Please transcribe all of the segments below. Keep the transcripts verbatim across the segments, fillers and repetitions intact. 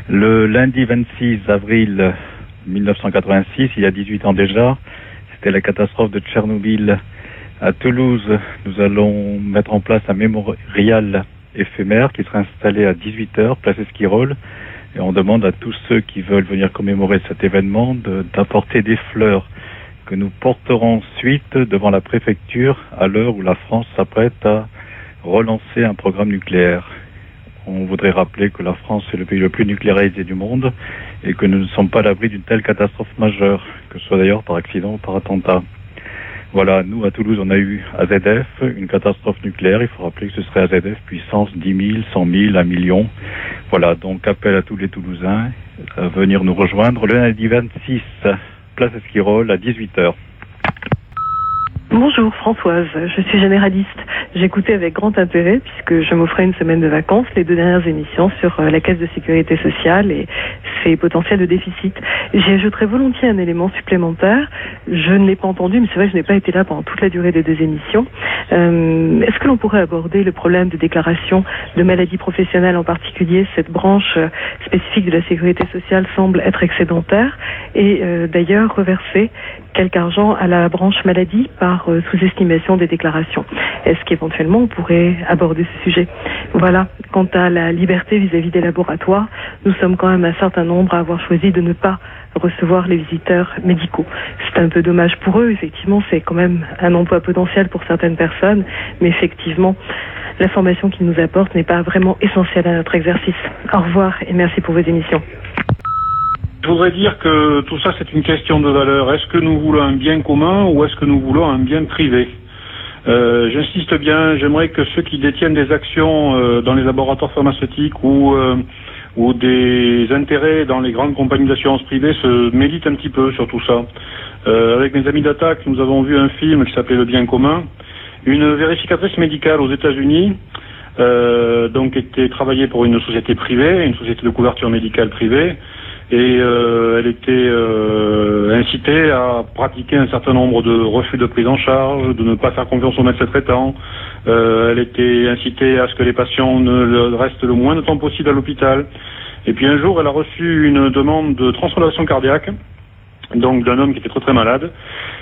Le lundi vingt-six avril mille neuf cent quatre-vingt-six, il y a dix-huit ans déjà, c'était la catastrophe de Tchernobyl. À Toulouse, nous allons mettre en place un mémorial éphémère qui sera installé à dix-huit heures, place Esquirol. Et on demande à tous ceux qui veulent venir commémorer cet événement de, d'apporter des fleurs que nous porterons ensuite devant la préfecture à l'heure où la France s'apprête à relancer un programme nucléaire. On voudrait rappeler que la France est le pays le plus nucléarisé du monde et que nous ne sommes pas à l'abri d'une telle catastrophe majeure, que ce soit d'ailleurs par accident ou par attentat. Voilà, nous à Toulouse on a eu A Z F, une catastrophe nucléaire, il faut rappeler que ce serait A Z F puissance dix mille, cent mille, un million. Voilà, donc appel à tous les Toulousains à venir nous rejoindre le lundi vingt-six, place Esquirol à dix-huit heures. Bonjour Françoise, je suis généraliste. J'écoutais avec grand intérêt, puisque je m'offrais une semaine de vacances, les deux dernières émissions sur la caisse de sécurité sociale et ses potentiels de déficit. J'y ajouterais volontiers un élément supplémentaire. Je ne l'ai pas entendu, mais c'est vrai que je n'ai pas été là pendant toute la durée des deux émissions. Euh, est-ce que l'on pourrait aborder le problème de déclaration de maladies professionnelles en particulier? Cette branche spécifique de la sécurité sociale semble être excédentaire et euh, d'ailleurs reverser quelque argent à la branche maladie par euh, sous-estimation des déclarations. Est-ce qu'éventuellement on pourrait aborder ce sujet? Voilà. Quant à la liberté vis-à-vis des laboratoires, nous sommes quand même un certain nombre à avoir choisi de ne pas recevoir les visiteurs médicaux. C'est un peu dommage pour eux, effectivement, c'est quand même un emploi potentiel pour certaines personnes, mais effectivement, l'information qu'ils nous apportent n'est pas vraiment essentielle à notre exercice. Au revoir et merci pour vos émissions. Je voudrais dire que tout ça c'est une question de valeur. Est-ce que nous voulons un bien commun ou est-ce que nous voulons un bien privé? euh, J'insiste bien, j'aimerais que ceux qui détiennent des actions euh, dans les laboratoires pharmaceutiques ou, euh, ou des intérêts dans les grandes compagnies d'assurance privée se méditent un petit peu sur tout ça. Euh, avec mes amis d'attaque, nous avons vu un film qui s'appelait Le Bien commun. Une vérificatrice médicale aux États-Unis euh, donc était travaillée pour une société privée, une société de couverture médicale privée. Et euh, elle était euh, incitée à pratiquer un certain nombre de refus de prise en charge, de ne pas faire confiance au médecin traitant. Euh, elle était incitée à ce que les patients ne restent le moins de temps possible à l'hôpital. Et puis un jour, elle a reçu une demande de transplantation cardiaque, donc d'un homme qui était très très malade,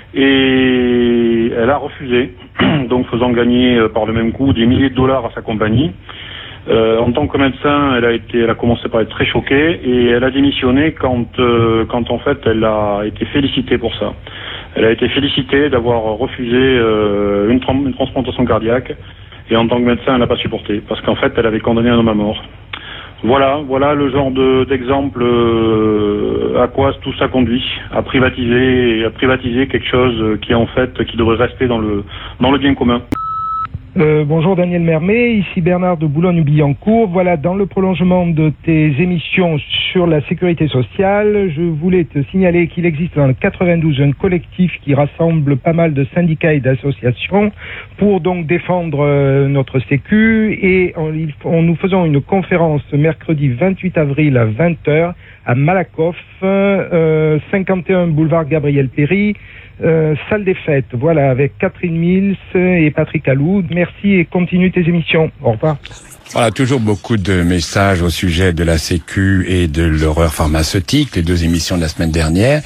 et elle a refusé, donc faisant gagner euh, par le même coup des milliers de dollars à sa compagnie. Euh, en tant que médecin, elle a été, elle a commencé par être très choquée et elle a démissionné quand, euh, quand en fait, elle a été félicitée pour ça. Elle a été félicitée d'avoir refusé euh, une, tra- une transplantation cardiaque et en tant que médecin, elle n'a pas supporté parce qu'en fait, elle avait condamné un homme à mort. Voilà, voilà le genre de, d'exemple euh, à quoi tout ça conduit, à privatiser, à privatiser quelque chose qui en fait, qui devrait rester dans le, dans le bien commun. Euh, bonjour Daniel Mermet, ici Bernard de Boulogne-Billancourt. Voilà, dans le prolongement de tes émissions sur la sécurité sociale, je voulais te signaler qu'il existe dans le quatre-vingt-douze un collectif qui rassemble pas mal de syndicats et d'associations pour donc défendre euh, notre sécu et on, on, nous faisons une conférence mercredi vingt-huit avril à vingt heures à Malakoff, euh, cinquante et un boulevard Gabriel Péry. Euh, salle des fêtes, voilà, avec Catherine Mills et Patrick Alloud. Merci et continue tes émissions. Au revoir. Voilà, toujours beaucoup de messages au sujet de la sécu et de l'horreur pharmaceutique, les deux émissions de la semaine dernière.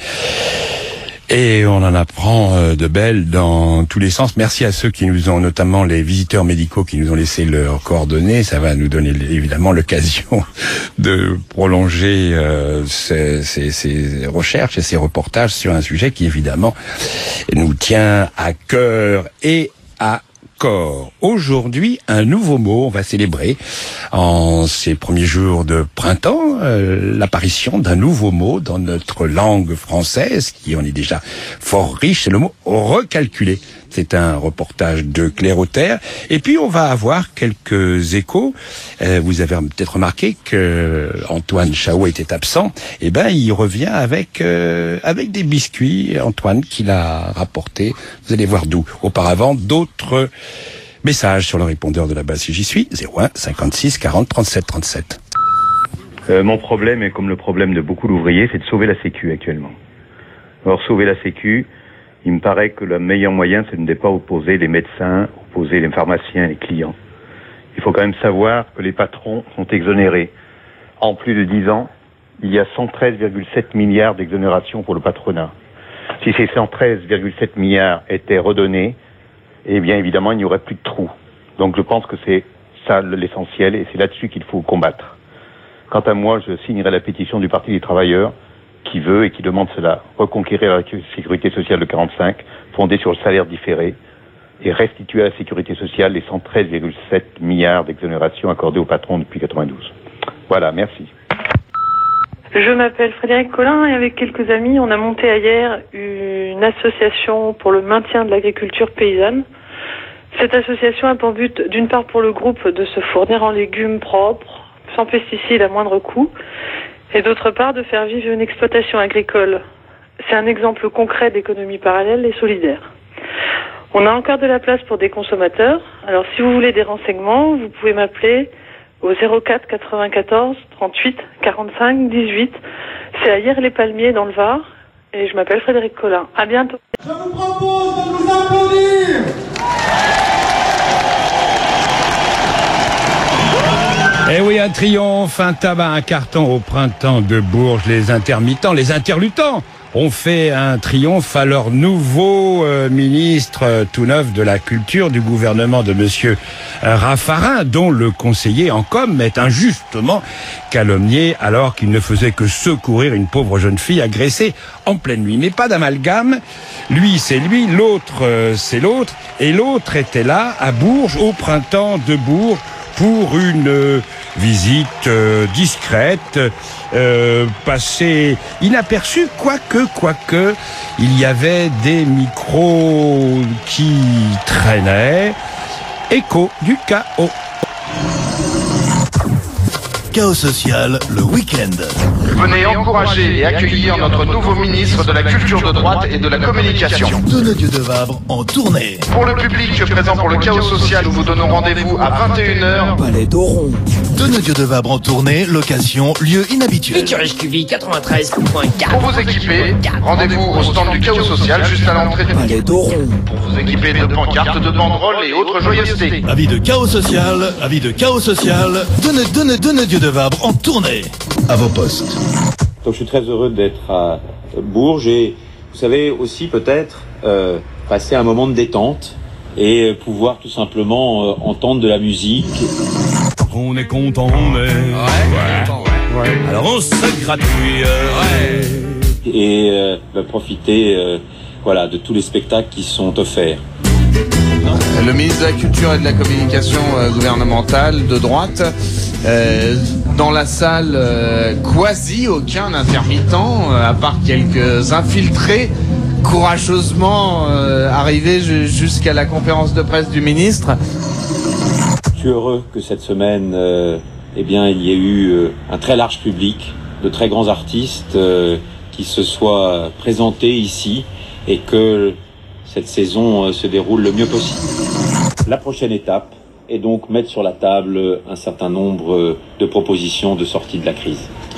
Et on en apprend de belles dans tous les sens. Merci à ceux qui nous ont, notamment les visiteurs médicaux qui nous ont laissé leurs coordonnées. Ça va nous donner évidemment l'occasion de prolonger euh, ces, ces, ces recherches et ces reportages sur un sujet qui évidemment nous tient à cœur et à corps. Aujourd'hui, un nouveau mot, on va célébrer en ces premiers jours de printemps euh, l'apparition d'un nouveau mot dans notre langue française qui en est déjà fort riche, c'est le mot recalculer. C'est un reportage de Claire Auter. Et puis, on va avoir quelques échos. Euh, vous avez peut-être remarqué que Antoine Chao était absent. Eh ben, il revient avec euh, avec des biscuits. Antoine, qui l'a rapporté. Vous allez voir d'où. Auparavant, d'autres messages sur le répondeur de la base. Si j'y suis, zéro un cinquante-six quarante trente-sept trente-sept. Euh, mon problème est comme le problème de beaucoup d'ouvriers, c'est de sauver la sécu actuellement. Alors, sauver la sécu, il me paraît que le meilleur moyen, c'est de ne pas opposer les médecins, opposer les pharmaciens et les clients. Il faut quand même savoir que les patrons sont exonérés en plus de dix ans il y a cent treize virgule sept milliards d'exonération pour le patronat. Si ces cent treize virgule sept milliards étaient redonnés, eh bien évidemment il n'y aurait plus de trous. Donc je pense que c'est ça l'essentiel et c'est là-dessus qu'il faut combattre. Quant à moi, je signerai la pétition du Parti des travailleurs qui veut et qui demande cela, reconquérir la sécurité sociale de quarante-cinq, fondée sur le salaire différé, et restituer à la sécurité sociale les cent treize virgule sept milliards d'exonération accordées aux patrons depuis quatre-vingt-douze. Voilà, merci. Je m'appelle Frédéric Collin et avec quelques amis, on a monté hier une association pour le maintien de l'agriculture paysanne. Cette association a pour but, d'une part pour le groupe, de se fournir en légumes propres, sans pesticides à moindre coût, et d'autre part de faire vivre une exploitation agricole. C'est un exemple concret d'économie parallèle et solidaire. On a encore de la place pour des consommateurs. Alors si vous voulez des renseignements, vous pouvez m'appeler au zéro quatre quatre-vingt-quatorze trente-huit quarante-cinq dix-huit. C'est à Hyères-les-Palmiers dans le Var. Et je m'appelle Frédéric Collin. À bientôt. Je vous propose de nous applaudir. Eh oui, un triomphe, un tabac, un carton au printemps de Bourges. Les intermittents, les interluttants ont fait un triomphe à leur nouveau euh, ministre euh, tout neuf de la culture du gouvernement de Monsieur euh, Raffarin, dont le conseiller en com est injustement calomnié alors qu'il ne faisait que secourir une pauvre jeune fille agressée en pleine nuit. Mais pas d'amalgame, lui c'est lui, l'autre euh, c'est l'autre, et l'autre était là à Bourges, au printemps de Bourges, pour une euh, visite euh, discrète, euh, passée inaperçue, quoique, quoique, il y avait des micros qui traînaient. Écho du chaos. Chaos social, le week-end. Venez encourager et accueillir notre nouveau ministre de la Culture de droite et de la Communication. Donadieu de Vabre en tournée. Pour le public présent pour le Chaos social, nous vous donnons rendez-vous à vingt et une heures. Palais d'Oron. Donadieu de Vabre en tournée, location, lieu inhabituel. Futuriste Q V quatre-vingt-treize point quatre. Pour vous équiper, rendez-vous au stand du Chaos social juste à l'entrée. Palais d'Oron. Pour vous équiper de pancartes, de banderoles et autres joyeusetés. Avis de Chaos social, avis de Chaos social, donne, donne, Donadieu de Vabre en tournée. À vos postes. Donc je suis très heureux d'être à Bourges et vous savez aussi peut-être euh, passer un moment de détente et pouvoir tout simplement euh, entendre de la musique. On est content, on est... Ouais, ouais. ouais. Alors on se gratouille. Ouais. Et euh, bah, profiter euh, voilà, de tous les spectacles qui sont offerts. Le ministre de la Culture et de la Communication euh, gouvernementale de droite, euh, dans la salle, euh, quasi aucun intermittent, euh, à part quelques infiltrés, courageusement euh, arrivés jusqu'à la conférence de presse du ministre. Je suis heureux que cette semaine, euh, eh bien, il y ait eu euh, un très large public, de très grands artistes euh, qui se soient présentés ici et que cette saison euh, se déroule le mieux possible. La prochaine étape est donc mettre sur la table un certain nombre de propositions de sortie de la crise.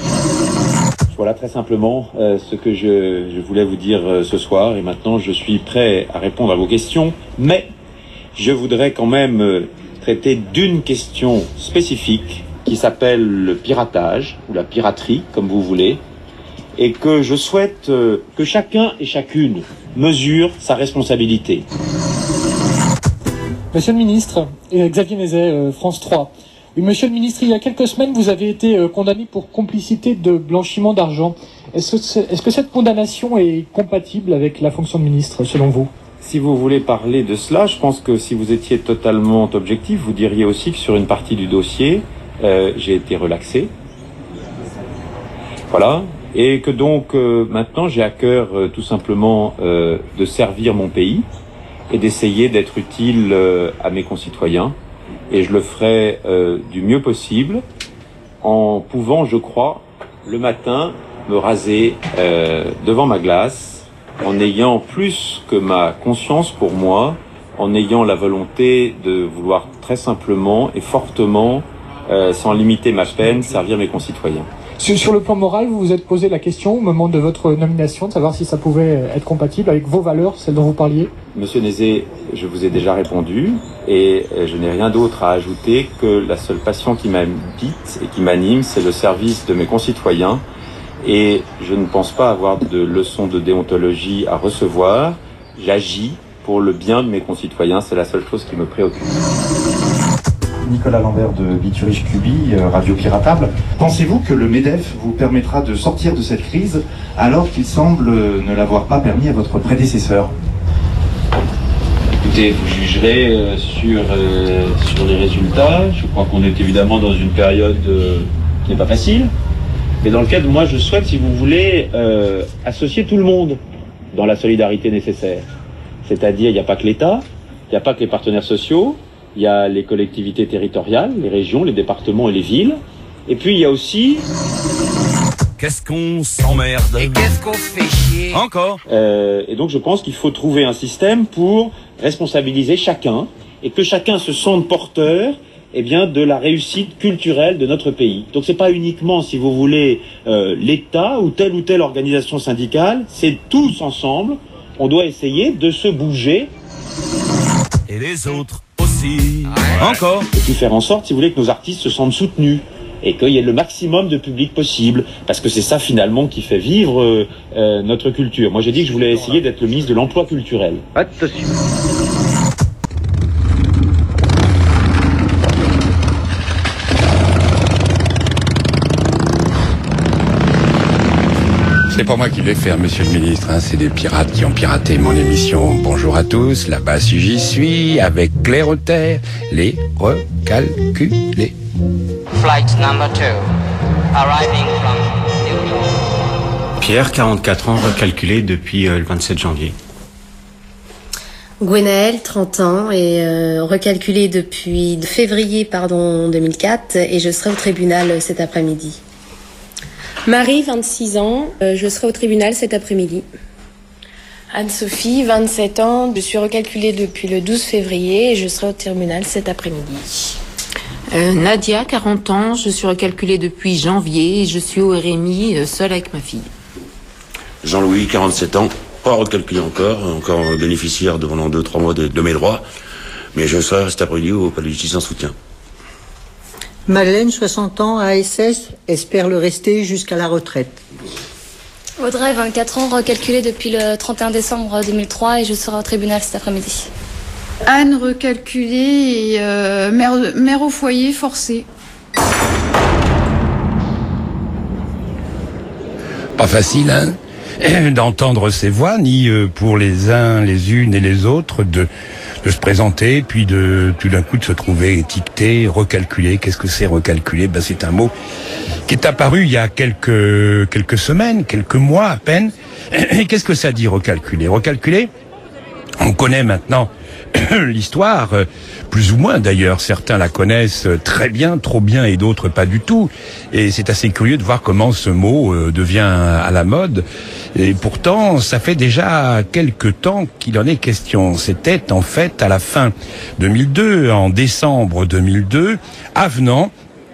Voilà très simplement euh, ce que je, je voulais vous dire euh, ce soir et maintenant je suis prêt à répondre à vos questions, mais je voudrais quand même euh, traiter d'une question spécifique qui s'appelle le piratage ou la piraterie comme vous voulez et que je souhaite euh, que chacun et chacune mesure sa responsabilité. Monsieur le ministre, Xavier Mézet, euh, France trois. Oui, monsieur le ministre, il y a quelques semaines, vous avez été euh, condamné pour complicité de blanchiment d'argent. Est-ce que, est-ce que cette condamnation est compatible avec la fonction de ministre, selon vous ? Si vous voulez parler de cela, je pense que si vous étiez totalement objectif, vous diriez aussi que sur une partie du dossier, euh, j'ai été relaxé. Voilà. Et que donc, euh, maintenant, j'ai à cœur euh, tout simplement euh, de servir mon pays et d'essayer d'être utile euh, à mes concitoyens. Et je le ferai euh, du mieux possible en pouvant, je crois, le matin, me raser euh, devant ma glace, en ayant plus que ma conscience pour moi, en ayant la volonté de vouloir très simplement et fortement, euh, sans limiter ma peine, servir mes concitoyens. Sur, sur le plan moral, vous vous êtes posé la question au moment de votre nomination, de savoir si ça pouvait être compatible avec vos valeurs, celles dont vous parliez ? Monsieur Nézet, je vous ai déjà répondu et je n'ai rien d'autre à ajouter que la seule passion qui m'habite et qui m'anime, c'est le service de mes concitoyens et je ne pense pas avoir de leçons de déontologie à recevoir. J'agis pour le bien de mes concitoyens, c'est la seule chose qui me préoccupe. Nicolas Lambert de Biturige Cubi, Radio Piratable. Pensez-vous que le MEDEF vous permettra de sortir de cette crise alors qu'il semble ne l'avoir pas permis à votre prédécesseur ? Écoutez, vous jugerez euh, sur, euh, sur les résultats. Je crois qu'on est évidemment dans une période euh, qui n'est pas facile, mais dans laquelle moi je souhaite, si vous voulez, euh, associer tout le monde dans la solidarité nécessaire. C'est-à-dire, il n'y a pas que l'État, il n'y a pas que les partenaires sociaux, il y a les collectivités territoriales, les régions, les départements et les villes. Et puis il y a aussi... Qu'est-ce qu'on s'emmerde? Et qu'est-ce qu'on se fait chier? Encore euh, Et donc je pense qu'il faut trouver un système pour responsabiliser chacun et que chacun se sente porteur eh bien, de la réussite culturelle de notre pays. Donc c'est pas uniquement, si vous voulez, euh, l'État ou telle ou telle organisation syndicale, c'est tous ensemble. On doit essayer de se bouger. Et les autres aussi. Ouais. Encore. Et puis faire en sorte, si vous voulez, que nos artistes se sentent soutenus et qu'il y ait le maximum de public possible, parce que c'est ça finalement qui fait vivre euh, euh, notre culture. Moi j'ai dit que je voulais essayer d'être le ministre de l'emploi culturel. Attention. C'est pas moi qui vais faire, monsieur le ministre, hein, c'est des pirates qui ont piraté mon émission. Bonjour à tous, là-bas si j'y suis, avec Claire Auter, les recalculés. Flight number two, arriving from New York. Pierre, quarante-quatre ans, recalculé depuis euh, le vingt-sept janvier. Gwenaël, trente ans, et euh, recalculé depuis février pardon, deux mille quatre, et je serai au tribunal cet après-midi. Marie, vingt-six ans, euh, je serai au tribunal cet après-midi. Anne-Sophie, vingt-sept ans, je suis recalculée depuis le douze février et je serai au tribunal cet après-midi. Euh, Nadia, quarante ans, je suis recalculée depuis janvier et je suis au R M I euh, seule avec ma fille. Jean-Louis, quarante-sept ans, pas recalculé encore, encore bénéficiaire de pendant deux trois mois de, de mes droits, mais je serai cet après-midi au palais de justice en soutien. Madeleine, soixante ans, A S S, espère le rester jusqu'à la retraite. Audrey, vingt-quatre ans, recalculée depuis le trente et un décembre deux mille trois et je serai au tribunal cet après-midi. Anne, recalculée et euh, mère, mère au foyer, forcée. Pas facile, hein, d'entendre ces voix, ni pour les uns, les unes et les autres, de... de se présenter, puis de tout d'un coup de se trouver étiqueté, recalculé. Qu'est-ce que c'est recalculer? Ben, c'est un mot qui est apparu il y a quelques quelques semaines, quelques mois à peine. Et qu'est-ce que ça dit recalculer? Recalculer, on connaît maintenant l'histoire, plus ou moins d'ailleurs. Certains la connaissent très bien, trop bien, et d'autres pas du tout. Et c'est assez curieux de voir comment ce mot devient à la mode. Et pourtant, ça fait déjà quelque temps qu'il en est question. C'était en fait à la fin deux mille deux, en décembre deux mille deux, avenant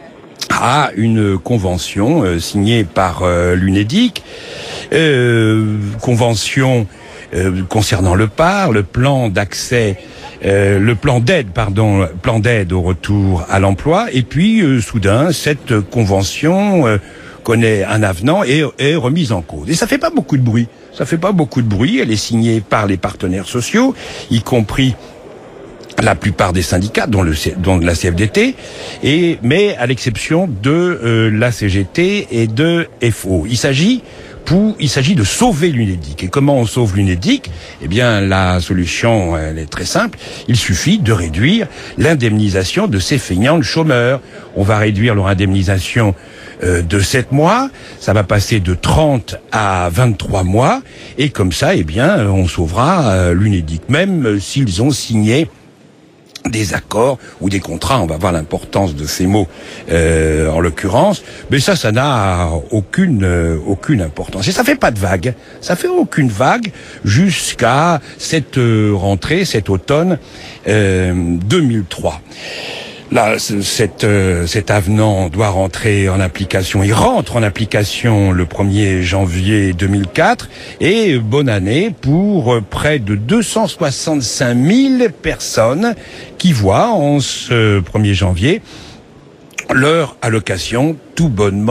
à une convention euh, signée par euh, l'UNEDIC, euh, convention euh, concernant le P A R, le plan d'accès, euh, le plan d'aide, pardon, plan d'aide au retour à l'emploi, et puis euh, soudain cette convention euh, connaît un avenant et est remise en cause. Et ça fait pas beaucoup de bruit. Ça fait pas beaucoup de bruit. Elle est signée par les partenaires sociaux, y compris la plupart des syndicats, dont, le, dont la C F D T, et, mais à l'exception de euh, la C G T et de F O. Il s'agit pour, il s'agit de sauver l'UNEDIC. Et comment on sauve l'UNEDIC? Eh bien, la solution, elle est très simple. Il suffit de réduire l'indemnisation de ces feignants de chômeurs. On va réduire leur indemnisation euh, de sept mois. Ça va passer de trente à vingt-trois mois. Et comme ça, eh bien, on sauvera euh, l'UNEDIC. Même euh, s'ils ont signé des accords ou des contrats, on va voir l'importance de ces mots euh, en l'occurrence, mais ça, ça n'a aucune euh, aucune importance. Et ça fait pas de vague, ça fait aucune vague jusqu'à cette euh, rentrée, cet automne euh, deux mille trois. Là, cette, euh, cet avenant doit rentrer en application. Il rentre en application le premier janvier deux mille quatre. Et bonne année pour près de deux cent soixante-cinq mille personnes qui voient en ce premier janvier leur allocation tout bonnement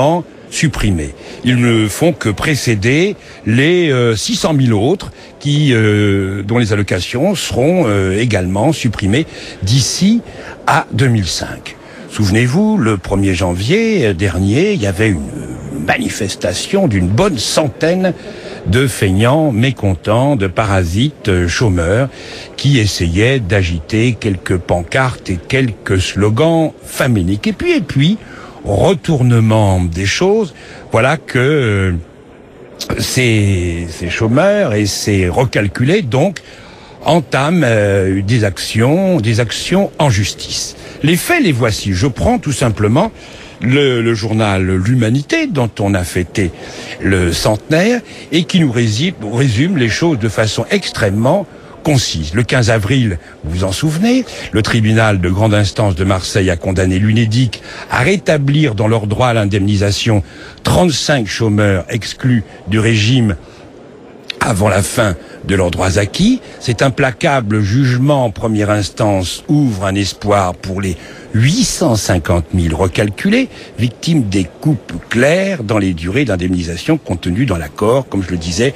supprimés. Ils ne font que précéder les euh, six cent mille autres qui, euh, dont les allocations seront euh, également supprimées d'ici à deux mille cinq. Souvenez-vous, le premier janvier dernier, il y avait une manifestation d'une bonne centaine de feignants mécontents, de parasites chômeurs qui essayaient d'agiter quelques pancartes et quelques slogans faméliques. Et puis, et puis, retournement des choses, voilà que euh, ces, ces chômeurs et ces recalculés, donc, entament euh, des actions, des actions en justice. Les faits, les voici. Je prends tout simplement le, le journal L'Humanité, dont on a fêté le centenaire, et qui nous résume, résume les choses de façon extrêmement concise. Le quinze avril, vous vous en souvenez, le tribunal de grande instance de Marseille a condamné l'Unédic à rétablir dans leur droit à l'indemnisation trente-cinq chômeurs exclus du régime avant la fin de leurs droits acquis. Cet implacable jugement en première instance ouvre un espoir pour les huit cent cinquante mille recalculés, victimes des coupes claires dans les durées d'indemnisation contenues dans l'accord, comme je le disais,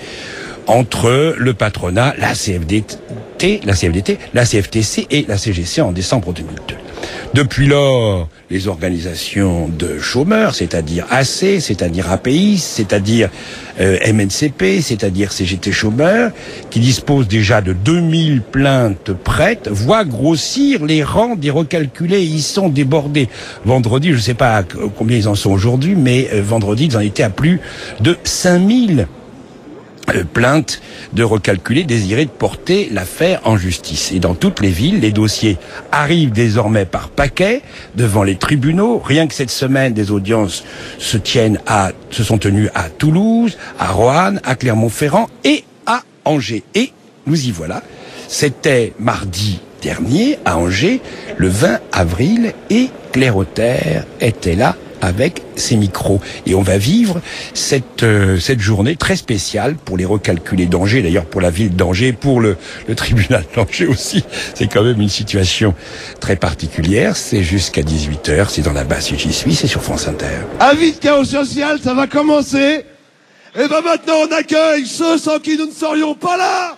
entre le patronat, la C F D T, la C F D T, la C F T C et la C G C en décembre deux mille deux. Depuis lors, les organisations de chômeurs, c'est-à-dire A C, c'est-à-dire A P I, c'est-à-dire euh, M N C P, c'est-à-dire C G T chômeurs, qui disposent déjà de deux mille plaintes prêtes, voient grossir les rangs des recalculés. Ils sont débordés. Vendredi, je ne sais pas combien ils en sont aujourd'hui, mais euh, vendredi, ils en étaient à plus de cinq mille. Euh, plainte de recalculés désirés de porter l'affaire en justice. Et dans toutes les villes, les dossiers arrivent désormais par paquets devant les tribunaux. Rien que cette semaine, des audiences se tiennent à, se sont tenues à Toulouse, à Roanne, à Clermont-Ferrand et à Angers. Et nous y voilà. C'était mardi dernier à Angers, le vingt avril, et Claire Auter était là avec ses micros. Et on va vivre cette euh, cette journée très spéciale pour les recalculés d'Angers, d'ailleurs pour la ville d'Angers, pour le, le tribunal d'Angers aussi. C'est quand même une situation très particulière. C'est jusqu'à dix-huit heures, c'est dans la basse J'y suis, c'est sur France Inter. Avis de chaos social, ça va commencer. Et ben maintenant on accueille ceux sans qui nous ne serions pas là.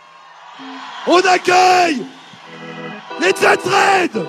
On accueille les Traites.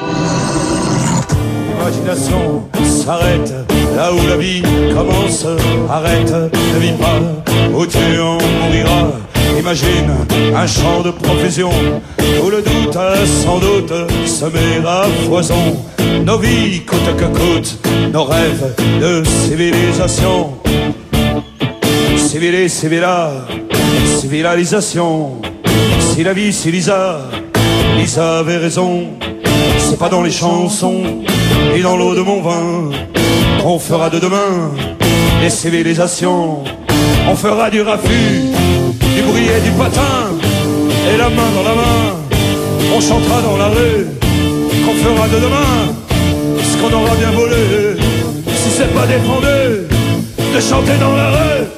L'imagination s'arrête là où la vie commence. Arrête, ne vis pas où tu en mouriras. Imagine un champ de profusion où le doute sans doute semer à foison. Nos vies coûte que coûte, nos rêves de civilisation. Civilis, civila, civilisation. Si la vie c'est Lisa, Lisa avait raison. C'est pas dans les chansons et dans l'eau de mon vin qu'on fera de demain des civilisations. On fera du raffut, du bruit et du patin, et la main dans la main, on chantera dans la rue qu'on fera de demain ce qu'on aura bien volé. Si c'est pas défendu de chanter dans la rue.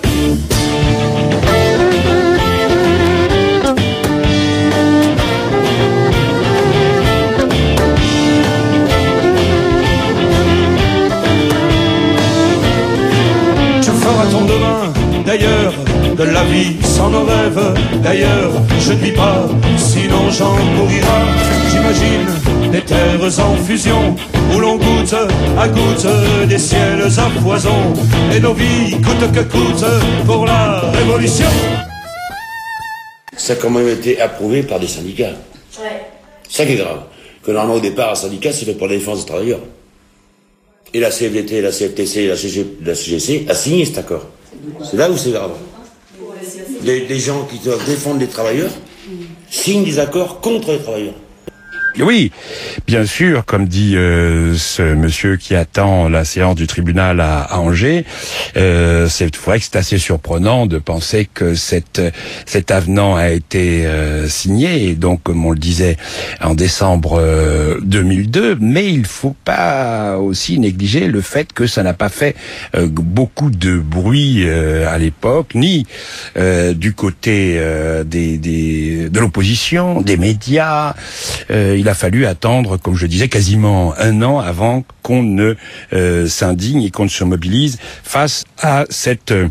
Ton demain, d'ailleurs, de la vie sans nos rêves, d'ailleurs, je ne vis pas, sinon j'en mourira. J'imagine des terres en fusion, où l'on goûte à goutte des ciels à poison, et nos vies coûtent que coûte pour la révolution. Ça a quand même été approuvé par des syndicats. Ouais. Ça qui est grave. Que normalement au départ, un syndicat, c'est fait pour la défense des travailleurs. Et la C F D T, la C F T C, la C G C a signé cet accord. C'est là où c'est grave. Les, les gens qui doivent défendre les travailleurs signent des accords contre les travailleurs. Oui, bien sûr, comme dit euh, ce monsieur qui attend la séance du tribunal à, à Angers, euh, c'est vrai que c'est assez surprenant de penser que cette, cet avenant a été euh, signé, et donc comme on le disait en décembre euh, deux mille deux, mais il faut pas aussi négliger le fait que ça n'a pas fait euh, beaucoup de bruit euh, à l'époque, ni euh, du côté euh, des, des de l'opposition, des médias. Euh, il il a fallu attendre, comme je disais, quasiment un an avant qu'on ne euh, s'indigne et qu'on ne se mobilise face à cette euh,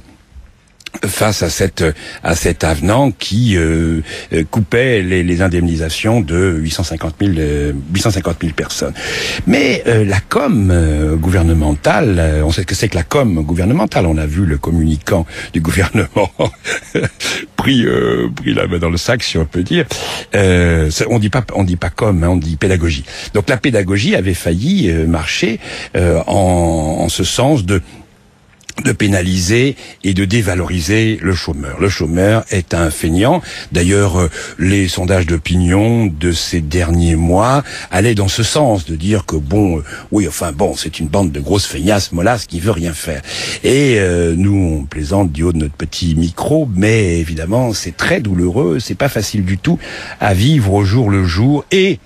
face à cette à cet avenant qui euh, coupait les, les indemnisations de huit cent cinquante mille personnes. Mais euh, la com euh, gouvernementale, euh, on sait ce que c'est que la com gouvernementale. On a vu le communicant du gouvernement pris euh, pris la main dans le sac, si on peut dire. Euh, on dit pas on dit pas com, hein, on dit pédagogie. Donc la pédagogie avait failli euh, marcher euh, en, en ce sens de de pénaliser et de dévaloriser le chômeur. Le chômeur est un feignant. D'ailleurs, euh, les sondages d'opinion de ces derniers mois allaient dans ce sens, de dire que bon, euh, oui, enfin bon, c'est une bande de grosses feignasses mollasses qui veut rien faire. Et euh, nous, on plaisante du haut de notre petit micro, mais évidemment, c'est très douloureux, c'est pas facile du tout à vivre au jour le jour. Et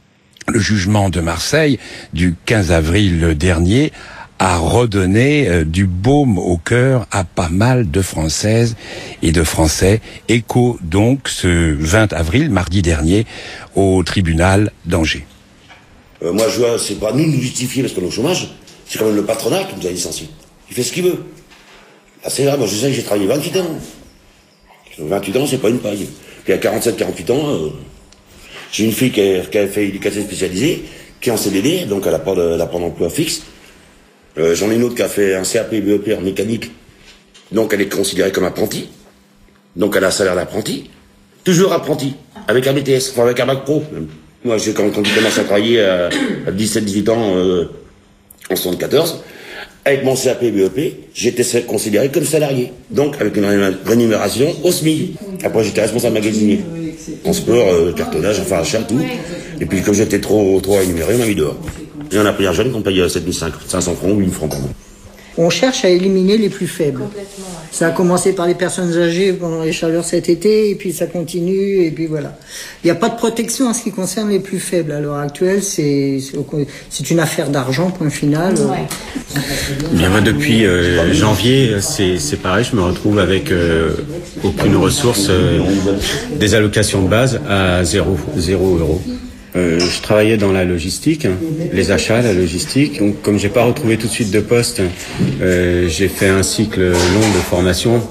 le jugement de Marseille du quinze avril dernier a redonné euh, du baume au cœur à pas mal de Françaises et de Français. Écho donc ce vingt avril, mardi dernier, au tribunal d'Angers. Euh, moi, je vois, c'est pas nous nous justifier parce qu'on est au chômage, c'est quand même le patronat qui nous a licenciés. Il fait ce qu'il veut. Ah, c'est vrai, moi je sais que j'ai travaillé vingt-huit ans. vingt-huit ans, c'est pas une paille. Puis à quarante-sept quarante-huit ans, euh, j'ai une fille qui a, qui a fait éducation spécialisée, qui est en C D D, donc elle n'a pas de, elle a pas d'emploi fixe. Euh, j'en ai une autre qui a fait un C A P B E P en mécanique, donc elle est considérée comme apprentie, donc elle a un salaire d'apprenti, toujours apprenti, avec un B T S, enfin avec un bac pro même. Moi j'ai quand, quand j'ai commencé à travailler à, à dix-sept dix-huit ans euh, en soixante-quatorze, avec mon C A P B E P, j'étais considéré comme salarié, donc avec une rémunération au S M I C. Après j'étais responsable magasinier, transport, euh, cartonnage, enfin achat, tout, et puis comme j'étais trop, trop rémunéré, on m'a mis dehors. Il y en a pris un jeune qu'on paye sept mille cinq cents francs ou mille francs par mois. On cherche à éliminer les plus faibles. Ça a commencé par les personnes âgées pendant les chaleurs cet été, et puis ça continue, et puis voilà. Il n'y a pas de protection en ce qui concerne les plus faibles. À l'heure actuelle, c'est, c'est une affaire d'argent, point final. Ouais. Bien, moi, depuis euh, janvier, c'est, c'est pareil, je me retrouve avec euh, aucune ressource, euh, des allocations de base à zéro, zéro euro. Euh, je travaillais dans la logistique, les achats, la logistique. Donc, comme j'ai pas retrouvé tout de suite de poste, euh, j'ai fait un cycle long de formation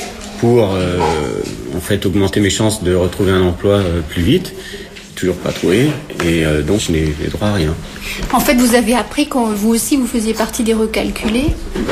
pour, euh, en fait, augmenter mes chances de retrouver un emploi euh, plus vite. Toujours pas trouvé, et euh, donc je n'ai droit à rien. En fait, vous avez appris quand vous aussi vous faisiez partie des recalculés.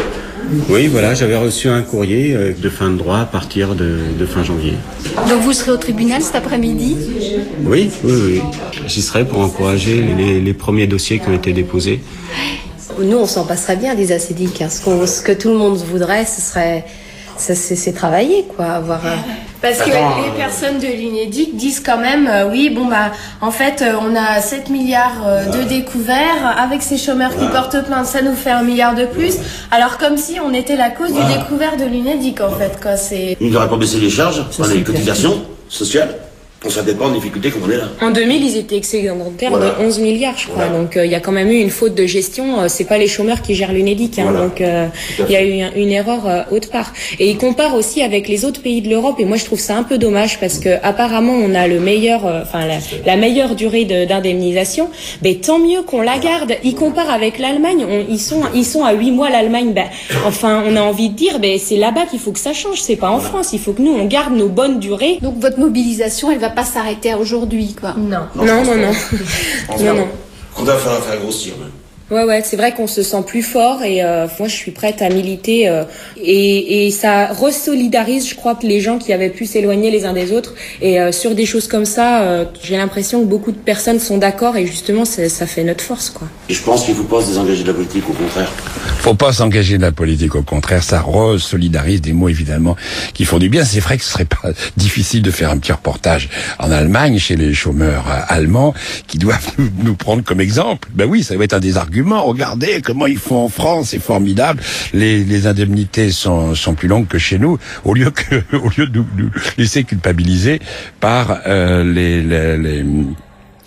Oui, voilà, j'avais reçu un courrier euh, de fin de droit à partir de, de fin janvier. Donc vous serez au tribunal cet après-midi ? Oui, oui, oui. J'y serai pour encourager les, les premiers dossiers qui ont été déposés. Nous, on s'en passerait bien des acédiques. Hein. Ce, qu'on, ce que tout le monde voudrait, ce serait, c'est, c'est travailler, quoi, avoir un... Parce que Attends, les personnes de l'UNEDIC disent quand même, euh, oui, bon bah, en fait, euh, on a sept milliards euh, de découverts, avec ces chômeurs qui portent plainte, ça nous fait un milliard de plus. Alors comme si on était la cause Voilà. du découvert de l'UNEDIC, en fait, quoi. C'est. Il n'aurait pas baissé les charges, enfin, les cotisations sociales, on ne serait pas en difficulté comme on est là. En deux mille, ils étaient excédentaires Voilà. de onze milliards, je crois. Voilà. Donc, il euh, y a quand même eu une faute de gestion. Euh, c'est pas les chômeurs qui gèrent l'UNEDIC. Hein, Voilà. donc, il euh, y a eu un, une erreur euh, autre part. Et ils comparent aussi avec les autres pays de l'Europe. Et moi, je trouve ça un peu dommage parce que apparemment, on a le meilleur, enfin, euh, la, la meilleure durée de, d'indemnisation. Mais tant mieux qu'on la garde. Ils comparent avec l'Allemagne. On, ils sont, ils sont à huit mois l'Allemagne. Ben, enfin, on a envie de dire, ben, c'est là-bas qu'il faut que ça change. C'est pas en France. Il faut que nous, on garde nos bonnes durées. Donc votre mobilisation, elle va pas s'arrêter aujourd'hui, quoi. Non, non, non, non. non, non. On va falloir faire grossir, même. Ouais, ouais, c'est vrai qu'on se sent plus fort et euh, moi je suis prête à militer euh, et, et ça resolidarise, je crois, que les gens qui avaient pu s'éloigner les uns des autres et euh, sur des choses comme ça, euh, j'ai l'impression que beaucoup de personnes sont d'accord et justement ça, ça fait notre force, quoi. Et je pense qu'il ne faut pas se désengager de la politique, au contraire. Faut pas s'engager de la politique, au contraire, ça resolidarise, des mots évidemment qui font du bien. C'est vrai que ce serait pas difficile de faire un petit reportage en Allemagne chez les chômeurs euh, allemands qui doivent nous, nous prendre comme exemple. Ben oui, ça va être un des arguments. Regardez comment ils font en France, c'est formidable. Les, les indemnités sont, sont plus longues que chez nous. Au lieu que, au lieu de nous, nous laisser culpabiliser par euh, les, les, les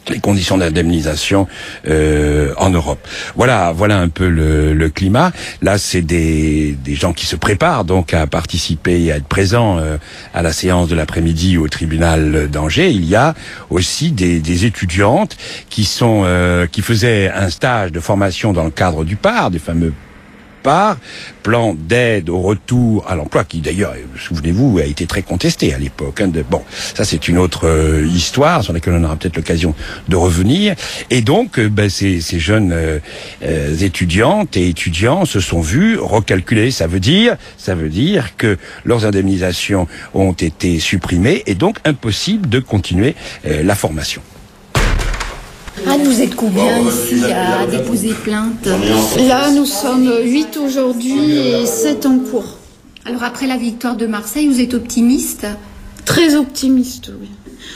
les conditions d'indemnisation euh, en Europe. Voilà, voilà un peu le, le climat. Là, c'est des, des gens qui se préparent donc à participer et à être présents euh, à la séance de l'après-midi au tribunal d'Angers. Il y a aussi des, des étudiantes qui sont euh, qui faisaient un stage de formation dans le cadre du P A R, des fameux P A R, plan d'aide au retour à l'emploi, qui d'ailleurs, souvenez-vous, a été très contesté à l'époque. Hein, de, bon, ça c'est une autre euh, histoire sur laquelle on aura peut-être l'occasion de revenir. Et donc, euh, ben, ces, ces jeunes euh, euh, étudiantes et étudiants se sont vus recalculer. Ça veut dire, ça veut dire que leurs indemnisations ont été supprimées et donc impossible de continuer euh, la formation. Anne, vous êtes combien ici à déposer plainte? Là, nous sommes huit aujourd'hui et sept en cours. Alors après la victoire de Marseille, vous êtes optimiste? Très optimiste, oui.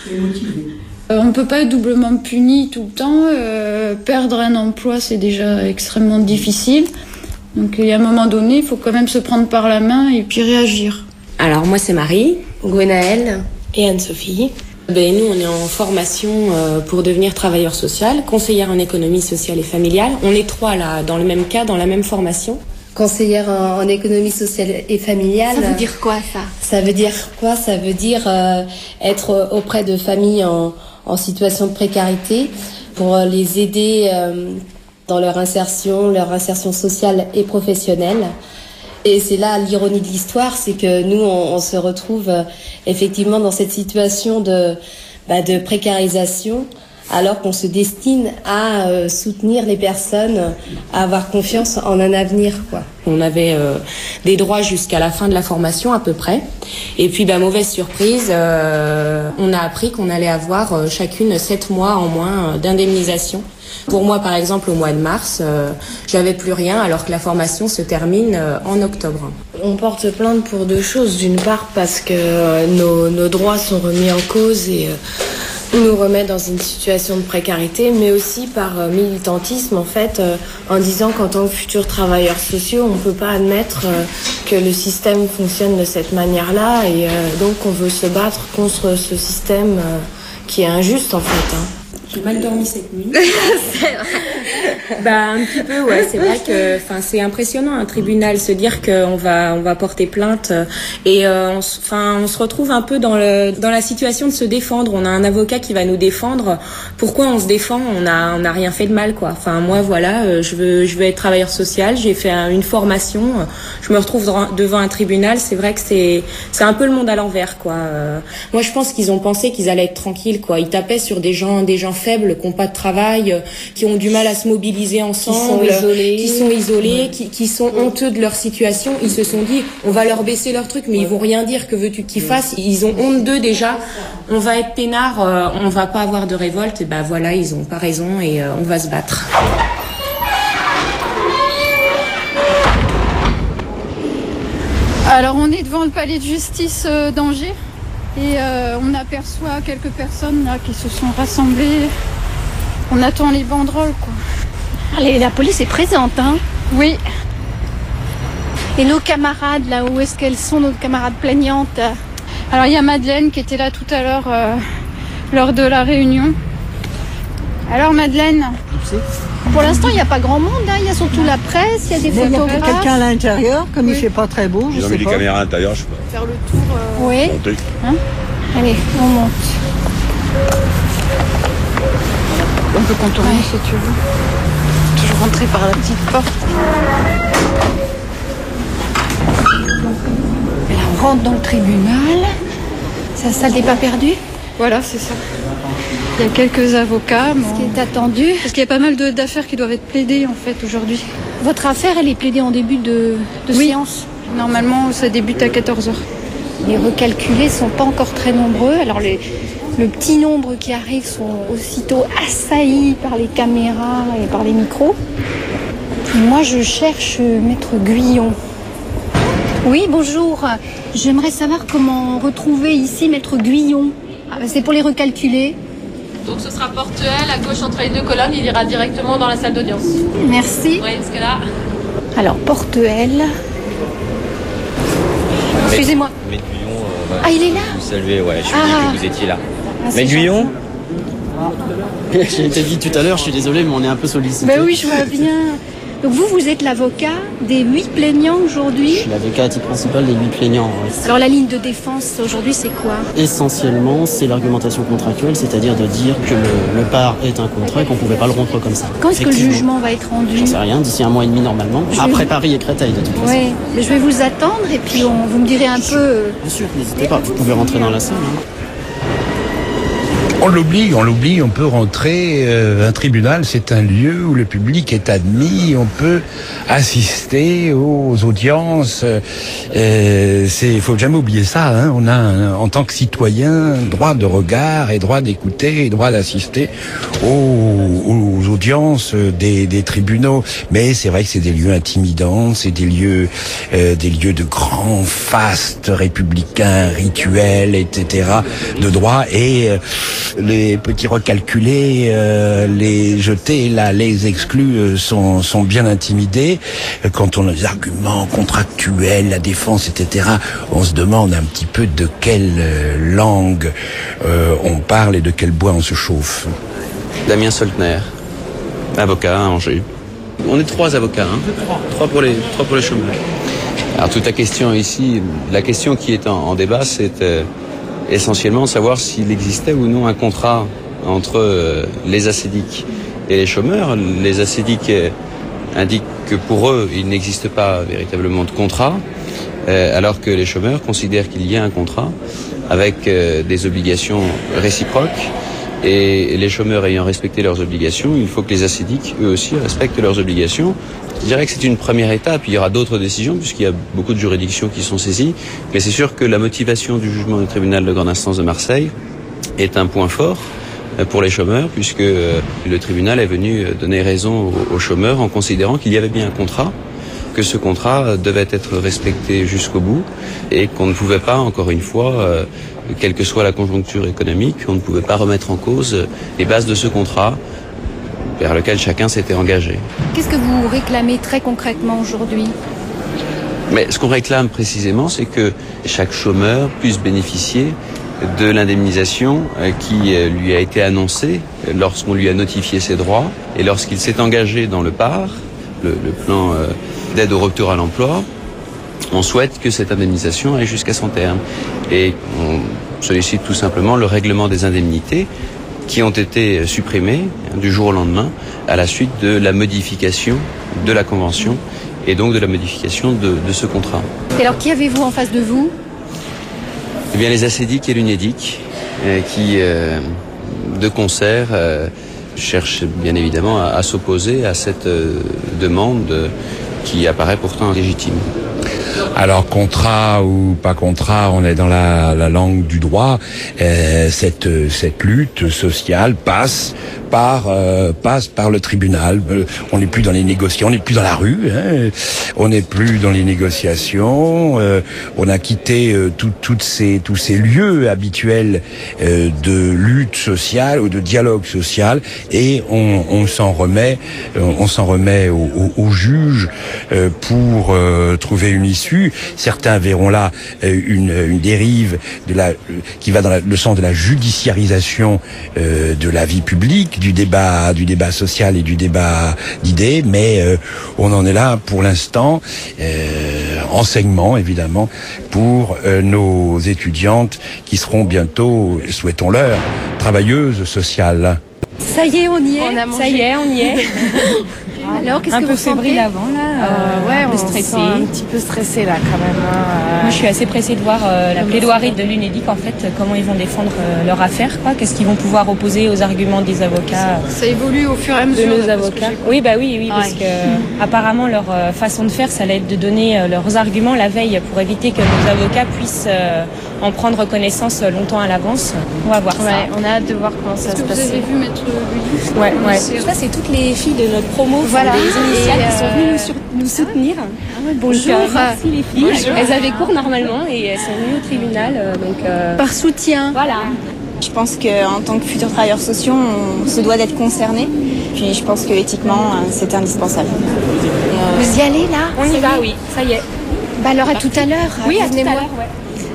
Euh, on ne peut pas être doublement puni tout le temps. Euh, perdre un emploi, c'est déjà extrêmement difficile. Donc il y a un moment donné, il faut quand même se prendre par la main et puis réagir. Alors moi, c'est Marie, Gwenaëlle et Anne-Sophie. Ben, nous, on est en formation euh, pour devenir travailleur social, conseillère en économie sociale et familiale. On est trois là, dans le même cas, dans la même formation. Conseillère en, en économie sociale et familiale. Ça veut dire quoi, ça? Ça veut dire quoi? Ça veut dire euh, être auprès de familles en, en situation de précarité pour les aider euh, dans leur insertion, leur insertion sociale et professionnelle. Et c'est là l'ironie de l'histoire, c'est que nous, on, on se retrouve euh, effectivement dans cette situation de, bah, de précarisation, alors qu'on se destine à euh, soutenir les personnes, à avoir confiance en un avenir, quoi. On avait euh, des droits jusqu'à la fin de la formation à peu près. Et puis, bah, mauvaise surprise, euh, on a appris qu'on allait avoir euh, chacune sept mois en moins euh, d'indemnisation. Pour moi, par exemple, au mois de mars, euh, j'avais plus rien, alors que la formation se termine euh, en octobre. On porte plainte pour deux choses. D'une part, parce que euh, nos, nos droits sont remis en cause et euh, nous remet dans une situation de précarité, mais aussi par euh, militantisme, en fait, euh, en disant qu'en tant que futurs travailleurs sociaux, on ne peut pas admettre euh, que le système fonctionne de cette manière-là, et euh, donc on veut se battre contre ce système euh, qui est injuste, en fait. Hein. J'ai mal dormi cette nuit. C'est vrai. Bah un petit peu, ouais. C'est vrai que, enfin, c'est impressionnant un tribunal, se dire qu'on va, on va porter plainte et euh, enfin, on, on se retrouve un peu dans le, dans la situation de se défendre. On a un avocat qui va nous défendre. Pourquoi on se défend? On a, on a rien fait de mal, quoi. Enfin, moi, voilà, je veux, je veux être travailleur social. J'ai fait un, une formation. Je me retrouve devant un tribunal. C'est vrai que c'est, c'est un peu le monde à l'envers, quoi. Euh, moi, je pense qu'ils ont pensé qu'ils allaient être tranquilles, quoi. Ils tapaient sur des gens, des gens faibles, qui n'ont pas de travail, qui ont du mal à se mobiliser ensemble, qui sont isolés, qui, sont isolés, ouais. qui, qui sont ouais. honteux de leur situation. Ils se sont dit, on va leur baisser leur truc, mais ouais. ils vont rien dire, que veux-tu qu'ils fassent? Ils ont honte d'eux déjà, on va être peinards, euh, on va pas avoir de révolte, et ben voilà, ils ont pas raison et euh, on va se battre. Alors on est devant le palais de justice euh, d'Angers. Et euh, on aperçoit quelques personnes là qui se sont rassemblées. On attend les banderoles, quoi. Allez, la police est présente, hein? Oui. Et nos camarades, là, où est-ce qu'elles sont, nos camarades plaignantes? Alors il y a Madeleine qui était là tout à l'heure euh, lors de la réunion. Alors Madeleine? Pour l'instant, il n'y a pas grand monde, hein. Il y a surtout la presse, il y a des mais photographes. Il y a quelqu'un à l'intérieur, comme oui. il ne fait pas très beau, je Ils sais ont mis pas. des caméras à l'intérieur, je sais pas. Faire le tour. Euh... Oui. Hein allez, on monte. On peut contourner ouais. si tu veux. Toujours rentrer par la petite porte. Et là, on rentre dans le tribunal. C'est la salle des pas perdus? Voilà, c'est ça. Il y a quelques avocats. Ce qui est attendu. Parce qu'il y a pas mal de, d'affaires qui doivent être plaidées en fait aujourd'hui. Votre affaire, elle est plaidée en début de, de oui. séance? Normalement, ça débute à quatorze heures. Les recalculés sont pas encore très nombreux. Alors les, le petit nombre qui arrive sont aussitôt assaillis par les caméras et par les micros. Puis moi, je cherche Maître Guyon. Oui, bonjour. J'aimerais savoir comment retrouver ici Maître Guyon. Ah, ben c'est pour les recalculer. Donc ce sera Portuel, à gauche entre les deux colonnes, il ira directement dans la salle d'audience. Merci. Oui, parce que là... Alors, Portuel... Excusez-moi. Maître Guyon, euh, ah, il est là? Vous saluez, ouais, je suis ah. dit que vous étiez là. Ah, Maître Guyon, J'ai été dit tout à l'heure, je suis désolé, mais on est un peu sollicité. Ben oui, je vois bien. Donc vous, vous êtes l'avocat des huit plaignants aujourd'hui? Je suis l'avocat à titre principal des huit plaignants. Ouais. Alors la ligne de défense aujourd'hui, c'est quoi? Essentiellement, c'est l'argumentation contractuelle, c'est-à-dire de dire que le, le par est un contrat et qu'on ne pouvait pas le rompre comme ça. Quand est-ce que le jugement va être rendu? J'en sais rien, d'ici un mois et demi normalement. Je Après vais... Paris et Créteil de toute façon. Oui, mais je vais vous attendre et puis on, vous me direz un peu... Bien sûr, n'hésitez pas, vous pouvez rentrer dans la salle. Hein. On l'oublie, on l'oublie, on peut rentrer. Euh, un tribunal, c'est un lieu où le public est admis, on peut assister aux audiences. Euh, c'est, faut jamais oublier ça. Hein. On a, un, en tant que citoyen, droit de regard et droit d'écouter et droit d'assister aux, aux audiences des, des tribunaux. Mais c'est vrai que c'est des lieux intimidants, c'est des lieux, euh, des lieux de grands fastes républicains, rituels, et cetera, de droit et euh, les petits recalculés, euh, les jetés, là, les exclus euh, sont, sont bien intimidés. Quand on a des arguments contractuels, la défense, et cetera, on se demande un petit peu de quelle euh, langue euh, on parle et de quel bois on se chauffe. Damien Soltner, avocat à Angers. On est trois avocats, hein. Trois pour les, trois pour les chômeurs. Alors toute la question ici, la question qui est en, en débat, c'est euh, essentiellement savoir s'il existait ou non un contrat entre euh, les assédiques et les chômeurs. Les assédiques euh, indiquent que pour eux, il n'existe pas véritablement de contrat, euh, alors que les chômeurs considèrent qu'il y a un contrat avec euh, des obligations réciproques. Et les chômeurs ayant respecté leurs obligations, il faut que les assédiques, eux aussi, respectent leurs obligations. Je dirais que c'est une première étape. Il y aura d'autres décisions, puisqu'il y a beaucoup de juridictions qui sont saisies. Mais c'est sûr que la motivation du jugement du tribunal de grande instance de Marseille est un point fort pour les chômeurs, puisque le tribunal est venu donner raison aux chômeurs en considérant qu'il y avait bien un contrat, que ce contrat devait être respecté jusqu'au bout et qu'on ne pouvait pas, encore une fois, quelle que soit la conjoncture économique, on ne pouvait pas remettre en cause les bases de ce contrat vers lequel chacun s'était engagé. Qu'est-ce que vous réclamez très concrètement aujourd'hui ? Mais ce qu'on réclame précisément, c'est que chaque chômeur puisse bénéficier de l'indemnisation qui lui a été annoncée lorsqu'on lui a notifié ses droits et lorsqu'il s'est engagé dans le P A R, le, le plan d'aide au retour à l'emploi. On souhaite que cette indemnisation aille jusqu'à son terme. Et on sollicite tout simplement le règlement des indemnités qui ont été supprimées du jour au lendemain à la suite de la modification de la convention et donc de la modification de, de ce contrat. Et alors, qui avez-vous en face de vous ? Eh bien, les assédiques et l'UNEDIC euh, qui, euh, de concert, euh, cherchent bien évidemment à, à s'opposer à cette euh, demande euh, qui apparaît pourtant légitime. Alors, contrat ou pas contrat, on est dans la, la langue du droit. Euh, cette, cette lutte sociale passe par euh, passe par le tribunal. Euh, on n'est plus dans les négociations, on n'est plus dans la rue. Hein, on n'est plus dans les négociations. Euh, on a quitté euh, tout, toutes ces tous ces lieux habituels euh, de lutte sociale ou de dialogue social, et on, on s'en remet, on s'en remet au, au, au juge euh, pour euh, trouver une issue. Certains verront là euh, une, une dérive de la, euh, qui va dans la, le sens de la judiciarisation euh, de la vie publique, du débat, du débat social et du débat d'idées, mais euh, on en est là pour l'instant. Euh, enseignement évidemment pour euh, nos étudiantes qui seront bientôt, souhaitons-leur, travailleuses sociales. Ça y est, on y est. On a Ça y est, on y est. Alors, qu'est-ce un que peu vous sentez fébrile avant là, euh, ouais, un peu on stressé, se sent un petit peu stressé là quand même. Hein. Moi, je suis assez pressée de voir euh, la plaidoirie de l'UNEDIC en fait, comment ils vont défendre euh, leur affaire, quoi. Qu'est-ce qu'ils vont pouvoir opposer aux arguments des avocats. Ça, ça évolue au fur et à mesure de nos avocats. Oui, bah oui, oui, parce ouais. que euh, apparemment leur euh, façon de faire, ça allait être de donner euh, leurs arguments la veille pour éviter que nos avocats puissent euh, en prendre connaissance longtemps à l'avance. On va voir ouais, ça. On a hâte de voir comment ça Est-ce se que passe. vous avez vu Maître Lulu ? Ouais, ouais. Ça, c'est toutes les filles de notre promo, voilà. des initiales et qui sont euh... venues nous, sur, nous soutenir. Ah ouais, bonjour. Donc, euh, merci les filles. Bonjour. Elles avaient cours normalement et elles sont venues au tribunal. Euh, donc, euh... Par soutien. Voilà. Je pense qu'en tant que futurs travailleurs sociaux, on se doit d'être concernés. Puis je pense que éthiquement, c'est indispensable. Euh... Vous y allez là ? On y va, oui. Ça y est. Bah alors à tout à l'heure. Oui, à tout à l'heure, ouais.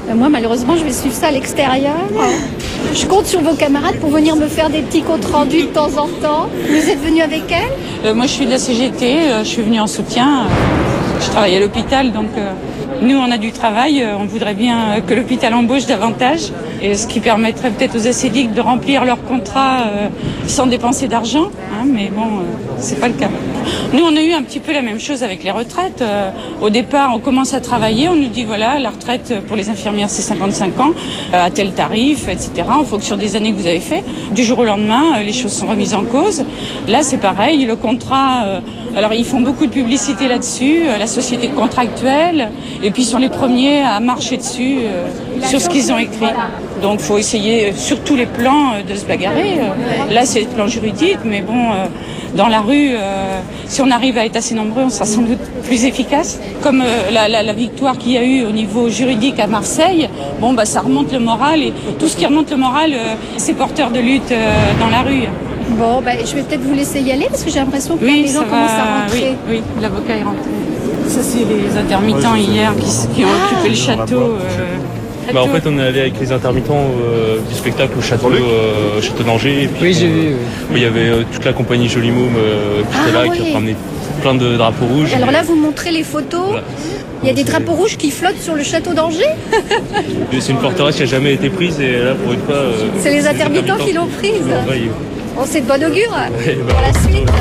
Ben moi, malheureusement, je vais suivre ça à l'extérieur. Je compte sur vos camarades pour venir me faire des petits comptes rendus de temps en temps. Vous êtes venu avec elle? euh, Moi, je suis de la C G T. Euh, je suis venue en soutien. Je travaille à l'hôpital, donc euh, nous, on a du travail. Euh, on voudrait bien que l'hôpital embauche davantage, et ce qui permettrait peut-être aux acédiques de remplir leur contrat euh, sans dépenser d'argent. Hein, mais bon, euh, c'est pas le cas. Nous, on a eu un petit peu la même chose avec les retraites. Euh, au départ, on commence à travailler, on nous dit voilà, la retraite pour les infirmières, c'est cinquante-cinq ans, euh, à tel tarif, et cetera, en fonction des années que vous avez fait. Du jour au lendemain, euh, les choses sont remises en cause. Là, c'est pareil, le contrat, euh, alors ils font beaucoup de publicité là-dessus, euh, la société contractuelle, et puis ils sont les premiers à marcher dessus euh, sur ce qu'ils ont écrit. Donc, il faut essayer sur tous les plans euh, de se bagarrer. Euh, là, c'est le plan juridique, mais bon, euh, dans la rue, euh, si on arrive à être assez nombreux, on sera sans doute plus efficace. Comme euh, la, la, la victoire qu'il y a eu au niveau juridique à Marseille, bon, bah, ça remonte le moral, et tout ce qui remonte le moral, euh, c'est porteur de lutte euh, dans la rue. Bon, bah, je vais peut-être vous laisser y aller parce que j'ai l'impression que oui, les gens va, commencent à rentrer. Oui, oui, l'avocat est rentré. Ça, c'est les intermittents ouais, hier qui, qui ont ah, occupé le château. Euh, Bah, en fait, on est allé avec les intermittents euh, du spectacle au château, euh, château d'Angers. Et puis, oui, j'ai vu. Oui. Où il y avait euh, toute la compagnie Joli Môme euh, qui était ah, là et oui. qui a ramené plein de drapeaux rouges. Alors là, vous montrez les photos. Voilà. Il y a des drapeaux rouges qui flottent sur le château d'Angers. C'est une forteresse qui n'a jamais été prise, et là, pour une fois... Euh, c'est les intermittents, intermittents qui l'ont prise. Bon, c'est de bon augure ouais, bah, pour la suite.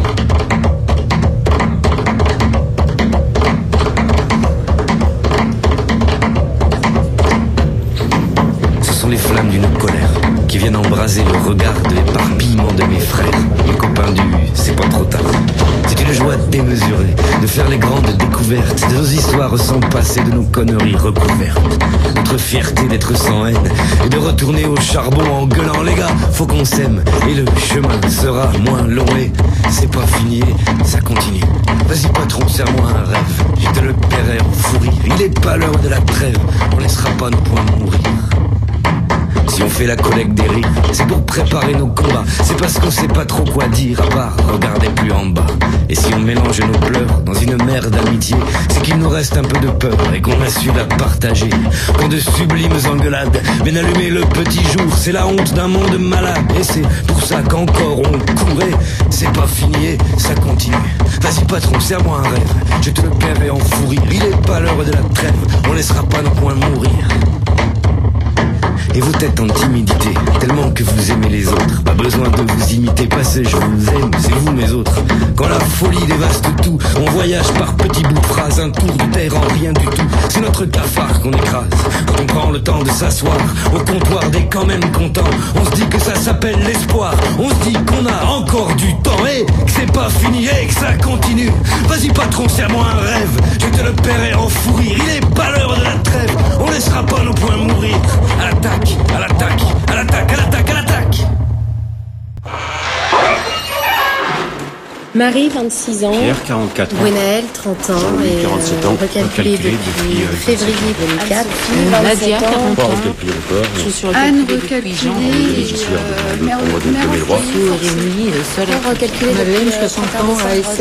Les flammes d'une colère qui viennent embraser le regard de l'éparpillement de mes frères, les copains du c'est pas trop tard. C'est une joie démesurée de faire les grandes découvertes de nos histoires sans passé, de nos conneries recouvertes. Notre fierté d'être sans haine et de retourner au charbon en gueulant les gars, faut qu'on s'aime et le chemin sera moins long et c'est pas fini, ça continue. Vas-y patron, serre-moi un rêve, je te le paierai en fou rire. Il est pas l'heure de la trêve, on laissera pas nos poings mourir. Si on fait la collecte des rires, c'est pour préparer nos combats. C'est parce qu'on sait pas trop quoi dire à part regarder plus en bas. Et si on mélange nos pleurs dans une mer d'amitié, c'est qu'il nous reste un peu de peur et qu'on a su la partager. Quand de sublimes engueulades viennent allumer le petit jour, c'est la honte d'un monde malade. Et c'est pour ça qu'encore on courait. C'est pas fini et ça continue. Vas-y patron, serre-moi un rêve, je te le paierai en fou rire. Il est pas l'heure de la trêve, on laissera pas nos poings mourir. Et vos têtes en timidité, tellement que vous aimez les autres. Pas besoin de vous imiter, passez, je vous aime, c'est vous mes autres. Quand la folie dévaste tout, on voyage par petits bouts de phrases, un tour de terre en rien du tout. C'est notre cafard qu'on écrase, quand on prend le temps de s'asseoir au comptoir des quand même contents. On se dit que ça s'appelle l'espoir, on se dit qu'on a encore du temps et que c'est pas fini et que ça continue. Vas-y patron, serre-moi un rêve, je te le paierai en fou rire. Il est pas l'heure de la trêve, on laissera pas nos poings mourir. À l'attaque, à l'attaque, à l'attaque, à l'attaque, à l'attaque. Marie, vingt-six ans. Pierre, quarante-quatre ans. Gwenaël, trente ans. Et quarante-sept ans. Recalculé depuis, depuis euh, février deux mille quatre. Nadia, quarante ans. Je suis Anne, recalculée. Je suis en droit de mes droits. Réunie, seule. Recalculée depuis soixante ans à S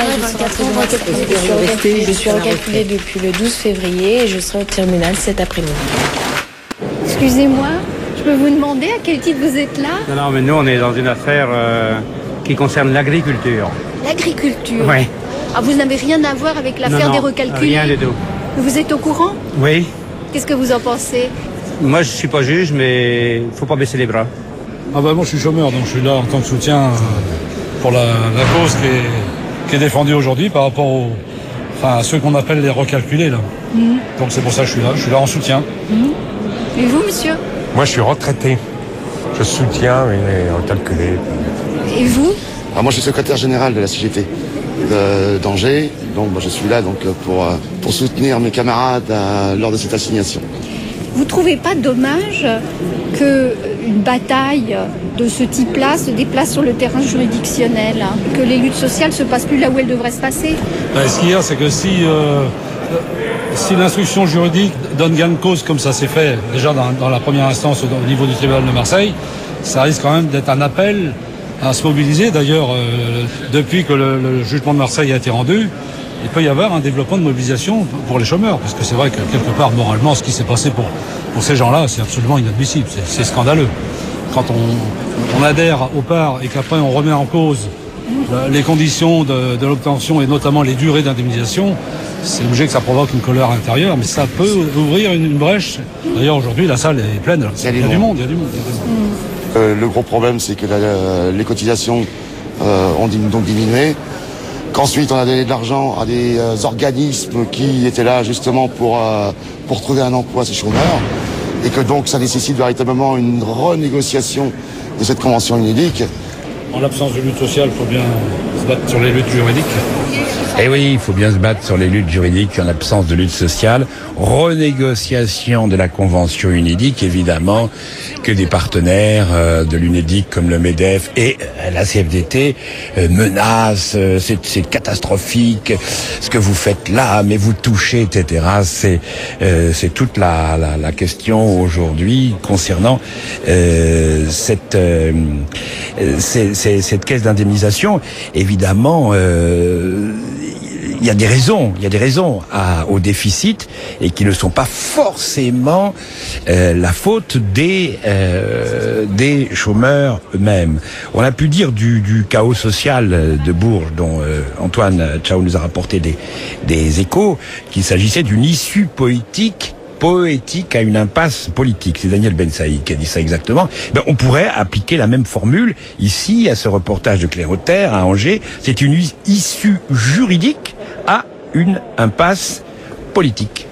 S. Je suis recalculée depuis le douze février et je serai au tribunal cet après-midi. Excusez-moi, je peux vous demander à quel titre vous êtes là? Non, non, mais nous, on est dans une affaire euh, qui concerne l'agriculture. L'agriculture? Oui. Ah, vous n'avez rien à voir avec l'affaire non, des non, recalculés? Rien du tout. Vous êtes au courant? Oui. Qu'est-ce que vous en pensez? Moi, je suis pas juge, mais il faut pas baisser les bras. Ah bah moi, je suis chômeur, donc je suis là en tant que soutien pour la, la cause qui est, qui est défendue aujourd'hui par rapport aux, enfin, à ceux qu'on appelle les recalculés, là. Mmh. Donc c'est pour ça que je suis là, je suis là en soutien. Mmh. Et vous, monsieur? Moi, je suis retraité. Je soutiens les recalculés. Et vous? Alors moi, je suis secrétaire général de la C G T d'Angers. Donc, moi, je suis là donc, pour, pour soutenir mes camarades à, lors de cette assignation. Vous trouvez pas dommage qu'une bataille de ce type-là se déplace sur le terrain juridictionnel, hein, que les luttes sociales se passent plus là où elles devraient se passer? Ben, ce qu'il y a, c'est que si... Euh... Si l'instruction juridique donne gain de cause comme ça s'est fait déjà dans, dans la première instance au, au niveau du tribunal de Marseille, ça risque quand même d'être un appel à se mobiliser. D'ailleurs, euh, depuis que le, le jugement de Marseille a été rendu, il peut y avoir un développement de mobilisation pour les chômeurs. Parce que c'est vrai que quelque part, moralement, ce qui s'est passé pour, pour ces gens-là, c'est absolument inadmissible. C'est, c'est scandaleux. Quand on, on adhère au P A R et qu'après on remet en cause les conditions de, de l'obtention et notamment les durées d'indemnisation, c'est obligé que ça provoque une colère intérieure, mais ça peut ouvrir une, une brèche. D'ailleurs, aujourd'hui, la salle est pleine. Il y a, il y a du monde, il y a du monde. Il y a du monde. Euh, le gros problème, c'est que la, les cotisations euh, ont donc diminué. Qu'ensuite, on a donné de l'argent à des euh, organismes qui étaient là justement pour, euh, pour trouver un emploi à ces chômeurs. Et que donc, ça nécessite véritablement une renégociation de cette convention UNEDIC. En l'absence de lutte sociale, il faut bien se battre sur les luttes juridiques. Eh oui, il faut bien se battre sur les luttes juridiques en l'absence de lutte sociale. Renégociation de la convention UNEDIC, évidemment, que des partenaires euh, de l'UNEDIC comme le MEDEF et euh, la C F D T euh, menacent. Euh, c'est, c'est catastrophique ce que vous faites là, mais vous touchez, et cetera. C'est, euh, c'est toute la, la, la question aujourd'hui concernant euh, cette, euh, c'est, c'est, cette caisse d'indemnisation. Évidemment, euh, il y a des raisons, il y a des raisons à, au déficit et qui ne sont pas forcément euh, la faute des euh, des chômeurs eux-mêmes. On a pu dire du, du chaos social de Bourges, dont euh, Antoine Tchao nous a rapporté des des échos, qu'il s'agissait d'une issue poétique. poétique à une impasse politique. C'est Daniel Ben Saïd qui a dit ça exactement. Ben, on pourrait appliquer la même formule ici, à ce reportage de Claire Auter, à Angers. C'est une issue juridique à une impasse politique.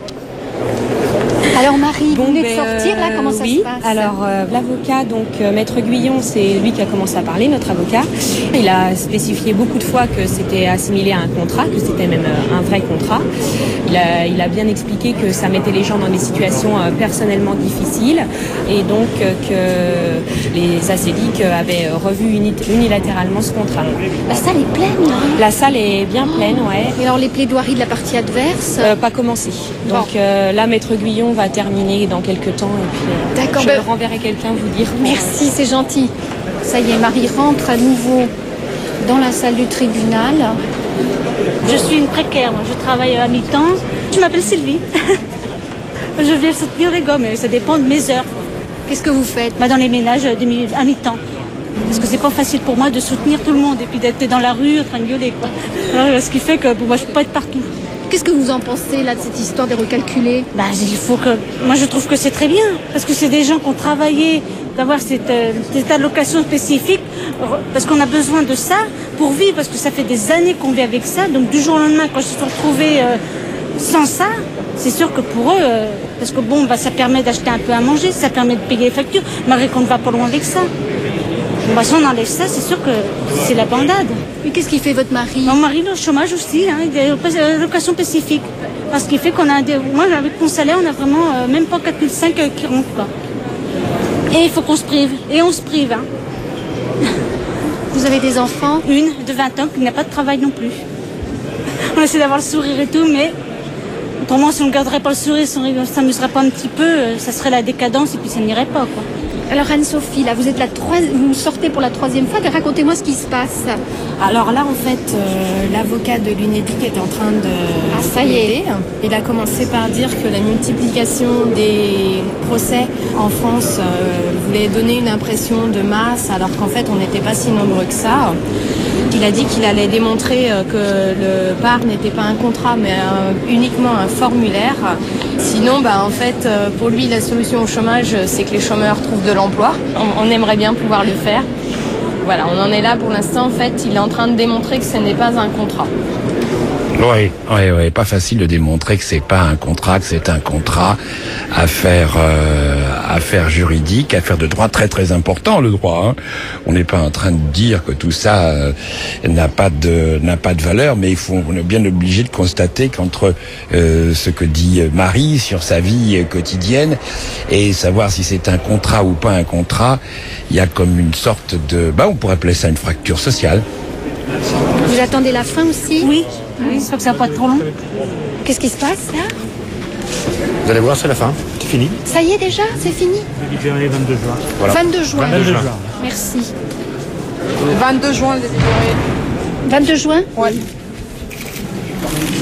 Alors Marie, bon, vous venez de ben, sortir là, comment ça oui. se passe? Alors euh, l'avocat, donc euh, Maître Guyon, c'est lui qui a commencé à parler, notre avocat. Il a spécifié beaucoup de fois que c'était assimilé à un contrat, que c'était même euh, un vrai contrat. Il a, il a bien expliqué que ça mettait les gens dans des situations euh, personnellement difficiles et donc euh, que les acédiques avaient revu uni- unilatéralement ce contrat. La salle est pleine. Hein. La salle est bien pleine, ouais. Et alors les plaidoiries de la partie adverse euh, Pas commencé. Donc bon. euh, là, Maître Guyon va terminer dans quelques temps et puis euh, D'accord, je ben... renverrai quelqu'un vous dire. Merci, c'est gentil. Ça y est, Marie rentre à nouveau dans la salle du tribunal. Je suis une précaire, je travaille à mi-temps. Je m'appelle Sylvie. Je viens soutenir les gars, mais ça dépend de mes heures. Qu'est-ce que vous faites? Bah, dans les ménages à mi-temps. Parce que c'est pas facile pour moi de soutenir tout le monde et puis d'être dans la rue en train de gueuler, quoi. Alors, ce qui fait que bon, moi, je peux pas être partout. Qu'est-ce que vous en pensez là de cette histoire des recalculés? Bah, il faut que. Moi, je trouve que c'est très bien parce que c'est des gens qui ont travaillé d'avoir cette, euh, cette allocation spécifique parce qu'on a besoin de ça pour vivre parce que ça fait des années qu'on vit avec ça. Donc du jour au lendemain, quand ils se sont retrouvés euh, sans ça, c'est sûr que pour eux, euh, parce que bon, bah, ça permet d'acheter un peu à manger, ça permet de payer les factures, malgré qu'on ne va pas loin avec ça. Bah, si on enlève ça, c'est sûr que c'est la bandade. Mais qu'est-ce qui fait votre mari? Mon mari, le chômage aussi, hein, des allocations spécifiques. Parce qu'il fait qu'on a des... Moi, avec mon salaire, on a vraiment euh, même pas quatre mille cinq euh, qui rentrent pas. Et il faut qu'on se prive. Et on se prive. Hein. Vous avez des enfants? Une de vingt ans qui n'a pas de travail non plus. On essaie d'avoir le sourire et tout, mais autrement, si on ne garderait pas le sourire, si on ne s'amuserait pas un petit peu, ça serait la décadence et puis ça n'irait pas, quoi. Alors Anne-Sophie, là, vous êtes la trois... vous sortez pour la troisième fois, racontez-moi ce qui se passe. Alors là, en fait, euh, l'avocat de l'UNEDIC est en train de... Ah, ça y est. Il a commencé par dire que la multiplication des procès en France euh, voulait donner une impression de masse, alors qu'en fait, on n'était pas si nombreux que ça. Il a dit qu'il allait démontrer euh, que le P A R n'était pas un contrat, mais euh, uniquement un formulaire. Sinon, bah, en fait, euh, pour lui, la solution au chômage, c'est que les chômeurs trouvent de l'emploi. On, on aimerait bien pouvoir le faire. Voilà, on en est là pour l'instant. En fait, il est en train de démontrer que ce n'est pas un contrat. Oui, oui, oui, pas facile de démontrer que c'est pas un contrat, que c'est un contrat, affaire, euh, affaire juridique, affaire de droit très très important, le droit. Hein. On n'est pas en train de dire que tout ça euh, n'a pas de n'a pas de valeur, mais il faut, on est bien obligé de constater qu'entre euh, ce que dit Marie sur sa vie quotidienne et savoir si c'est un contrat ou pas un contrat, il y a comme une sorte de, bah, on pourrait appeler ça une fracture sociale. Vous attendez la fin aussi? Oui, oui, j'espère que ça va pas être trop long. Qu'est-ce qui se passe là? Vous allez voir, c'est la fin. C'est fini. Ça y est déjà? C'est fini? Début février, vingt-deux juin. Voilà. vingt-deux juin. vingt-deux juin. Merci. vingt-deux juin, le début. vingt-deux juin? Ouais.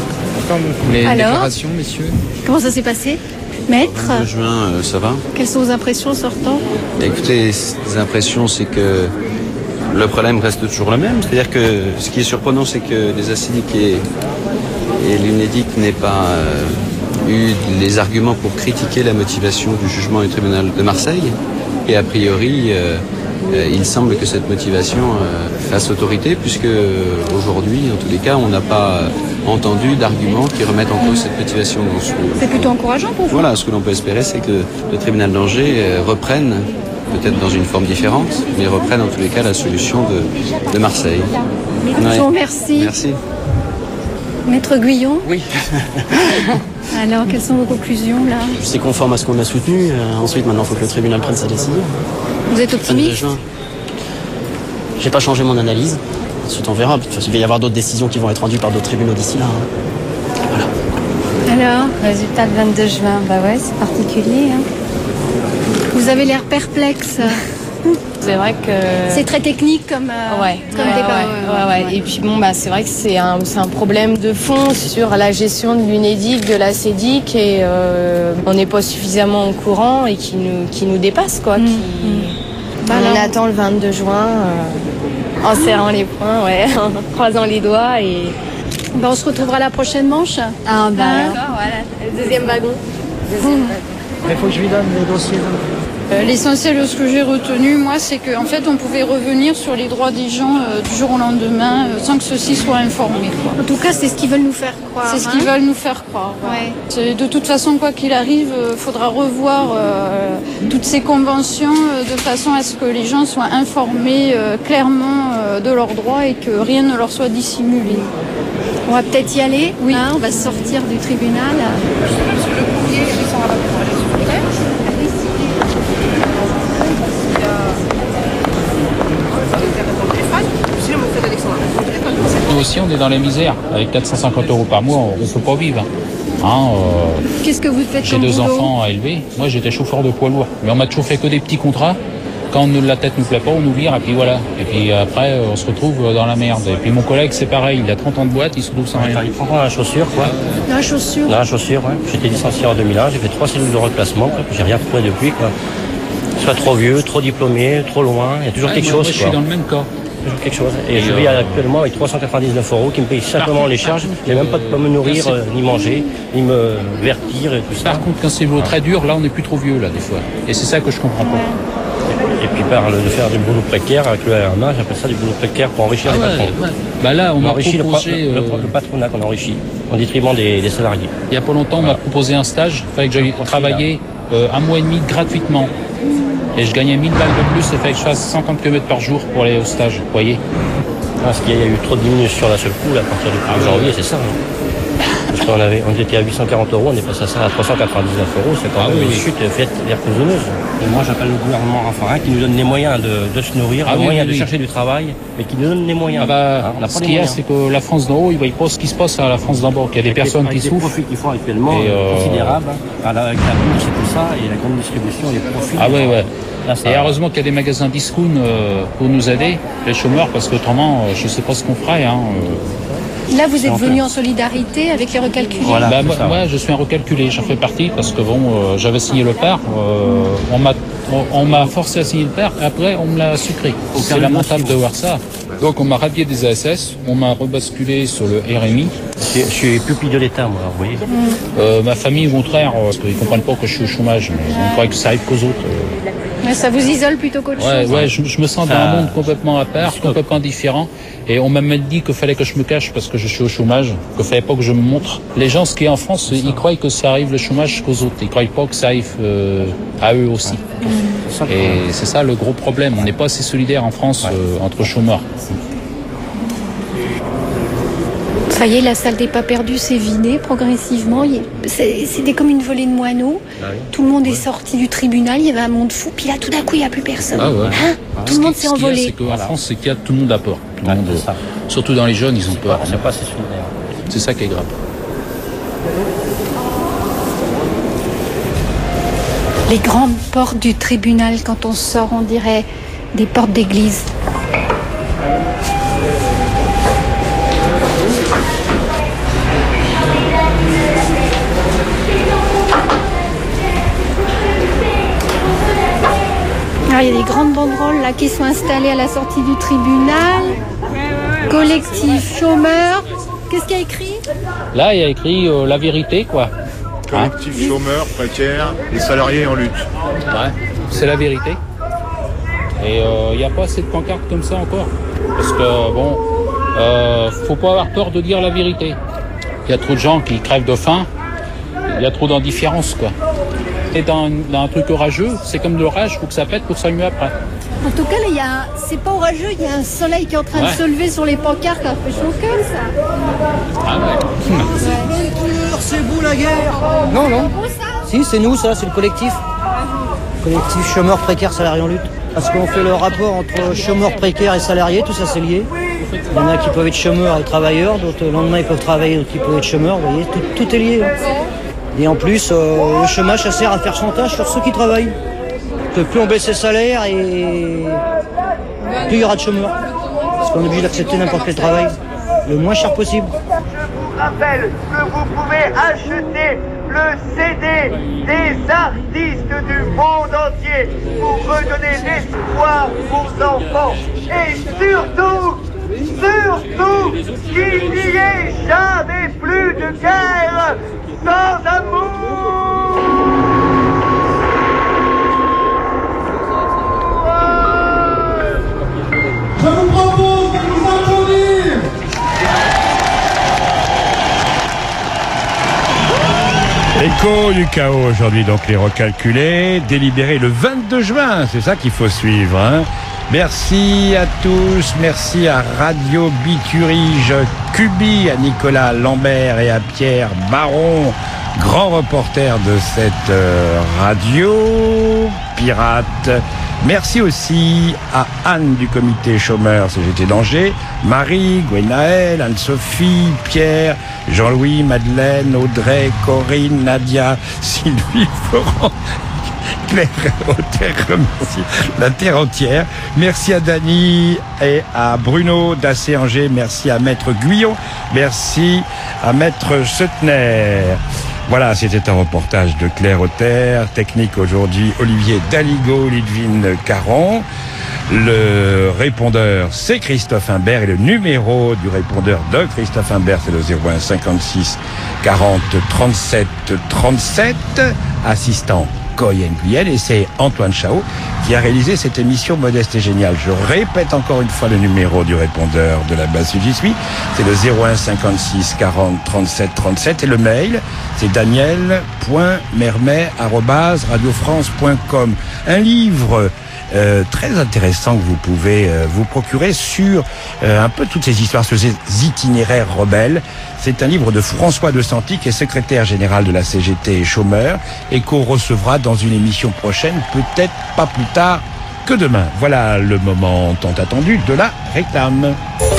Les Alors déclarations, messieurs. Comment ça s'est passé, maître? vingt-deux juin, euh, ça va? Quelles sont vos impressions sortant? Écoutez, les impressions, c'est que le problème reste toujours le même. C'est-à-dire que ce qui est surprenant, c'est que les acidiques et, et l'UNEDIC n'aient pas euh, eu les arguments pour critiquer la motivation du jugement du tribunal de Marseille. Et a priori, euh, euh, il semble que cette motivation euh, fasse autorité, puisque euh, aujourd'hui, en tous les cas, on n'a pas entendu d'arguments qui remettent en cause cette motivation. C'est plutôt encourageant pour vous. Voilà, ce que l'on peut espérer, c'est que le tribunal d'Angers euh, reprenne, peut-être dans une forme différente, mais reprenne en tous les cas la solution de, de Marseille. Je vous remercie. Merci. Maître Guyon. Oui. Alors, quelles sont vos conclusions là? C'est conforme à ce qu'on a soutenu. Euh, ensuite, maintenant, il faut que le tribunal prenne sa décision. Vous êtes optimiste? vingt-deux juin. J'ai pas changé mon analyse. Ensuite, on verra. De toute façon, il va y avoir d'autres décisions qui vont être rendues par d'autres tribunaux d'ici là. Hein. Voilà. Alors, résultat le vingt-deux juin. Bah ouais, c'est particulier. Hein. Vous avez l'air perplexe. C'est vrai que... C'est très technique comme, euh, ouais, comme ouais, débat. Ouais, ouais, ouais, ouais. Et puis bon, bah, c'est vrai que c'est un, c'est un problème de fond sur la gestion de l'UNEDIC, de la CEDIC, et euh, on n'est pas suffisamment au courant et qui nous, qui nous dépasse, quoi. Mmh, qui... Mmh. Bah, on alors... attend le vingt-deux juin euh, en serrant les poings, ouais, en croisant les doigts et... Bah, on se retrouvera la prochaine manche. Ah bah ah, d'accord, voilà, le deuxième wagon. Deuxième mmh. wagon. Il faut que je lui donne les dossiers. Euh, L'essentiel de ce que j'ai retenu, moi, c'est qu'en fait, on pouvait revenir sur les droits des gens euh, du jour au lendemain euh, sans que ceux-ci soient informés. Quoi. En tout cas, c'est ce qu'ils veulent nous faire croire. C'est ce hein qu'ils veulent nous faire croire. Ouais. De toute façon, quoi qu'il arrive, il euh, faudra revoir euh, toutes ces conventions euh, de façon à ce que les gens soient informés euh, clairement euh, de leurs droits et que rien ne leur soit dissimulé. On va peut-être y aller. Oui. Hein, on va sortir du tribunal. Parce que le courrier, ils sont là pour aller sur le terrain. Nous aussi, on est dans la misère. Avec quatre cent cinquante euros par mois, on ne peut pas vivre. Hein, euh, Qu'est-ce que vous faites J'ai comme deux boulot enfants à élever. Moi, j'étais chauffeur de poids lourd. Mais on m'a toujours fait que des petits contrats. Quand la tête ne nous plaît pas, on nous vire, et puis voilà. Et puis après, on se retrouve dans la merde. Et puis mon collègue, c'est pareil. Il a trente ans de boîte, il se retrouve sans rien. Il prend la chaussure, quoi. La chaussure La chaussure, ouais. J'étais licencié en deux mille un, j'ai fait trois cellules de reclassement, quoi. J'ai rien trouvé depuis, quoi. Soit trop vieux, trop diplômé, trop loin, il y a toujours ouais, quelque moi, chose. Moi, je suis dans le même cas. Toujours quelque chose. Et, et je vis euh... actuellement avec trois cent quatre-vingt-dix-neuf euros qui me payent simplement contre, les charges. Je n'ai même pas de quoi me nourrir, euh, ni manger, ni me vertir et tout ça. Par contre, quand c'est ah. très dur, là, on n'est plus trop vieux, là, des fois. Et c'est ça que je comprends pas. Et puis par de faire du boulot précaire avec le R M A, j'appelle ça du boulot précaire pour enrichir ah ouais, les patrons. Ouais. Bah là, on, on m'a enrichit proposé le, le, euh... le patronat qu'on enrichit en détriment des, des salariés. Il y a pas longtemps, on m'a proposé un stage. Il fallait que j'aille travailler euh, un mois et demi gratuitement. Et je gagnais mille balles de plus. Il fallait que je fasse cinquante kilomètres par jour pour aller au stage. Vous voyez? Parce qu'il y a eu trop de diminution d'un seul coup là, à partir du premier janvier, c'est ça. Hein. Parce qu'on avait, on était à huit cent quarante euros, on est passé à ça à trois cent quatre-vingt-dix-neuf euros. C'est quand ah même oui, une oui. chute faite vertigineuse. Et moi, j'appelle le gouvernement Raffarin qui nous donne les moyens de, de se nourrir, ah les oui, moyens oui, de oui. chercher du travail, mais qui nous donne les moyens. Ah bah, hein, ce qu'il y a, c'est que la France d'en haut, ils voient pas ce qui se passe à la France d'en bas. Il y a des personnes qui souffrent. Les profits qu'ils font actuellement euh... considérables, hein, avec la bourse et tout ça, et la grande distribution, les profits. Ah ouais, ouais. Là, ça... Et heureusement qu'il y a des magasins discount euh, pour nous aider, les chômeurs, parce qu'autrement, euh, je ne sais pas ce qu'on ferait. Hein, euh... Là, vous êtes venu en solidarité avec les recalculés. Voilà, bah, moi, moi, je suis un recalculé, j'en fais partie, parce que bon, euh, j'avais signé le P A R, euh, on m'a on, on m'a forcé à signer le P A R, et après, on me l'a sucré. C'est lamentable de voir ça. Donc, on m'a rhabillé des A S S, on m'a rebasculé sur le R M I. Je suis pupille de l'État, moi, vous voyez. Mmh. Euh, ma famille, au contraire, parce qu'ils ne comprennent pas que je suis au chômage, mais on croit que ça arrive qu'aux autres. Euh... Mais ça vous isole plutôt qu'autre ouais, chose. Ouais, je, je me sens ça... dans un monde complètement à part, complètement différent. Et on m'a même dit qu'il fallait que je me cache parce que je suis au chômage, qu'il fallait pas que je me montre. Les gens, ce qui est en France, ils croient que ça arrive le chômage qu'aux autres. Ils croient pas que ça arrive euh, à eux aussi. Ouais. Et c'est ça le gros problème. On n'est pas assez solidaire en France ouais. euh, entre chômeurs. Ça y est, la salle des pas perdus s'est vidée progressivement. C'était comme une volée de moineaux. Ah oui. Tout le monde ouais. est sorti du tribunal, il y avait un monde fou. Puis là, tout d'un coup, il n'y a plus personne. Ah ouais. hein ah, tout le monde s'est envolé. C'est qu'en voilà. France, c'est qu'il y a tout le monde a peur. Tout le monde, ça. Surtout dans les jeunes, ils ont peur. C'est pas assez solidaire. C'est ça qui est grave. Les grandes portes du tribunal, quand on sort, on dirait des portes d'église. Alors il y a des grandes banderoles là qui sont installées à la sortie du tribunal. Collectif chômeurs. Qu'est-ce qu'il y a écrit? Là, il y a écrit euh, la vérité, quoi. Collectif hein chômeurs, précaires, les salariés en lutte. Ouais, c'est la vérité. Et il euh, n'y a pas assez de pancartes comme ça encore. Parce que, bon, euh, faut pas avoir peur de dire la vérité. Il y a trop de gens qui crèvent de faim. Il y a trop d'indifférence, quoi. Et dans, dans un truc orageux, c'est comme de l'orage, faut que ça pète pour que ça mieux après. En tout cas, là, il y a, c'est pas orageux, il y a un soleil qui est en train ouais. de se lever sur les pancartes, ça fait chaud comme ça. Ah ouais. C'est vous la guerre. Non, non. Si, c'est nous, ça, c'est le collectif. Collectif chômeurs, précaires, salariés en lutte. Parce qu'on fait le rapport entre chômeurs, précaires et salariés, tout ça c'est lié. Il y en a qui peuvent être chômeurs et travailleurs, d'autres le lendemain ils peuvent travailler, d'autres qui peuvent être chômeurs, vous voyez, tout, tout est lié. Et en plus, euh, le chômage, ça sert à faire chantage sur ceux qui travaillent. Que plus on baisse les salaires et plus il y aura de chômeurs. Parce qu'on est obligé d'accepter n'importe quel travail, le moins cher possible. Je vous rappelle que vous pouvez acheter le C D des artistes du monde entier pour redonner l'espoir aux enfants. Et surtout, surtout, qu'il n'y ait jamais plus de guerre sans amour. Je vous propose de nous applaudir. Écho du chaos aujourd'hui, donc les recalculés, délibérés le vingt-deux juin, c'est ça qu'il faut suivre. Hein. Merci à tous, merci à Radio Biturige Cubi, à Nicolas Lambert et à Pierre Baron, grand reporter de cette euh, radio pirate. Merci aussi à Anne du comité chômeurs C G T d'Angers, Marie, Gwenaëlle, Anne-Sophie, Pierre, Jean-Louis, Madeleine, Audrey, Corinne, Nadia, Sylvie, Florent, Claire, Terre, remercie la terre entière. Merci à Dany et à Bruno d'A C Angers. Merci à Maître Guyon. Merci à Maître Seutner. Voilà, c'était un reportage de Claire Auterre. Technique aujourd'hui, Olivier Daligo, Lidvine Caron. Le répondeur, c'est Christophe Imbert. Et le numéro du répondeur de Christophe Imbert, c'est le zéro un cinquante-six quarante trente-sept trente-sept. Assistant Coyen Guyel, et c'est Antoine Chao qui a réalisé cette émission modeste et géniale. Je répète encore une fois le numéro du répondeur de la base où j'y suis, c'est le zéro un cinquante-six quarante trente-sept trente-sept, et le mail c'est daniel point mermet arobase radio france point com. Un livre Euh, très intéressant que vous pouvez euh, vous procurer sur euh, un peu toutes ces histoires, sur ces itinéraires rebelles. C'est un livre de François de Santi, qui est secrétaire général de la C G T chômeurs, et qu'on recevra dans une émission prochaine, peut-être pas plus tard que demain. Voilà le moment tant attendu de la réclame.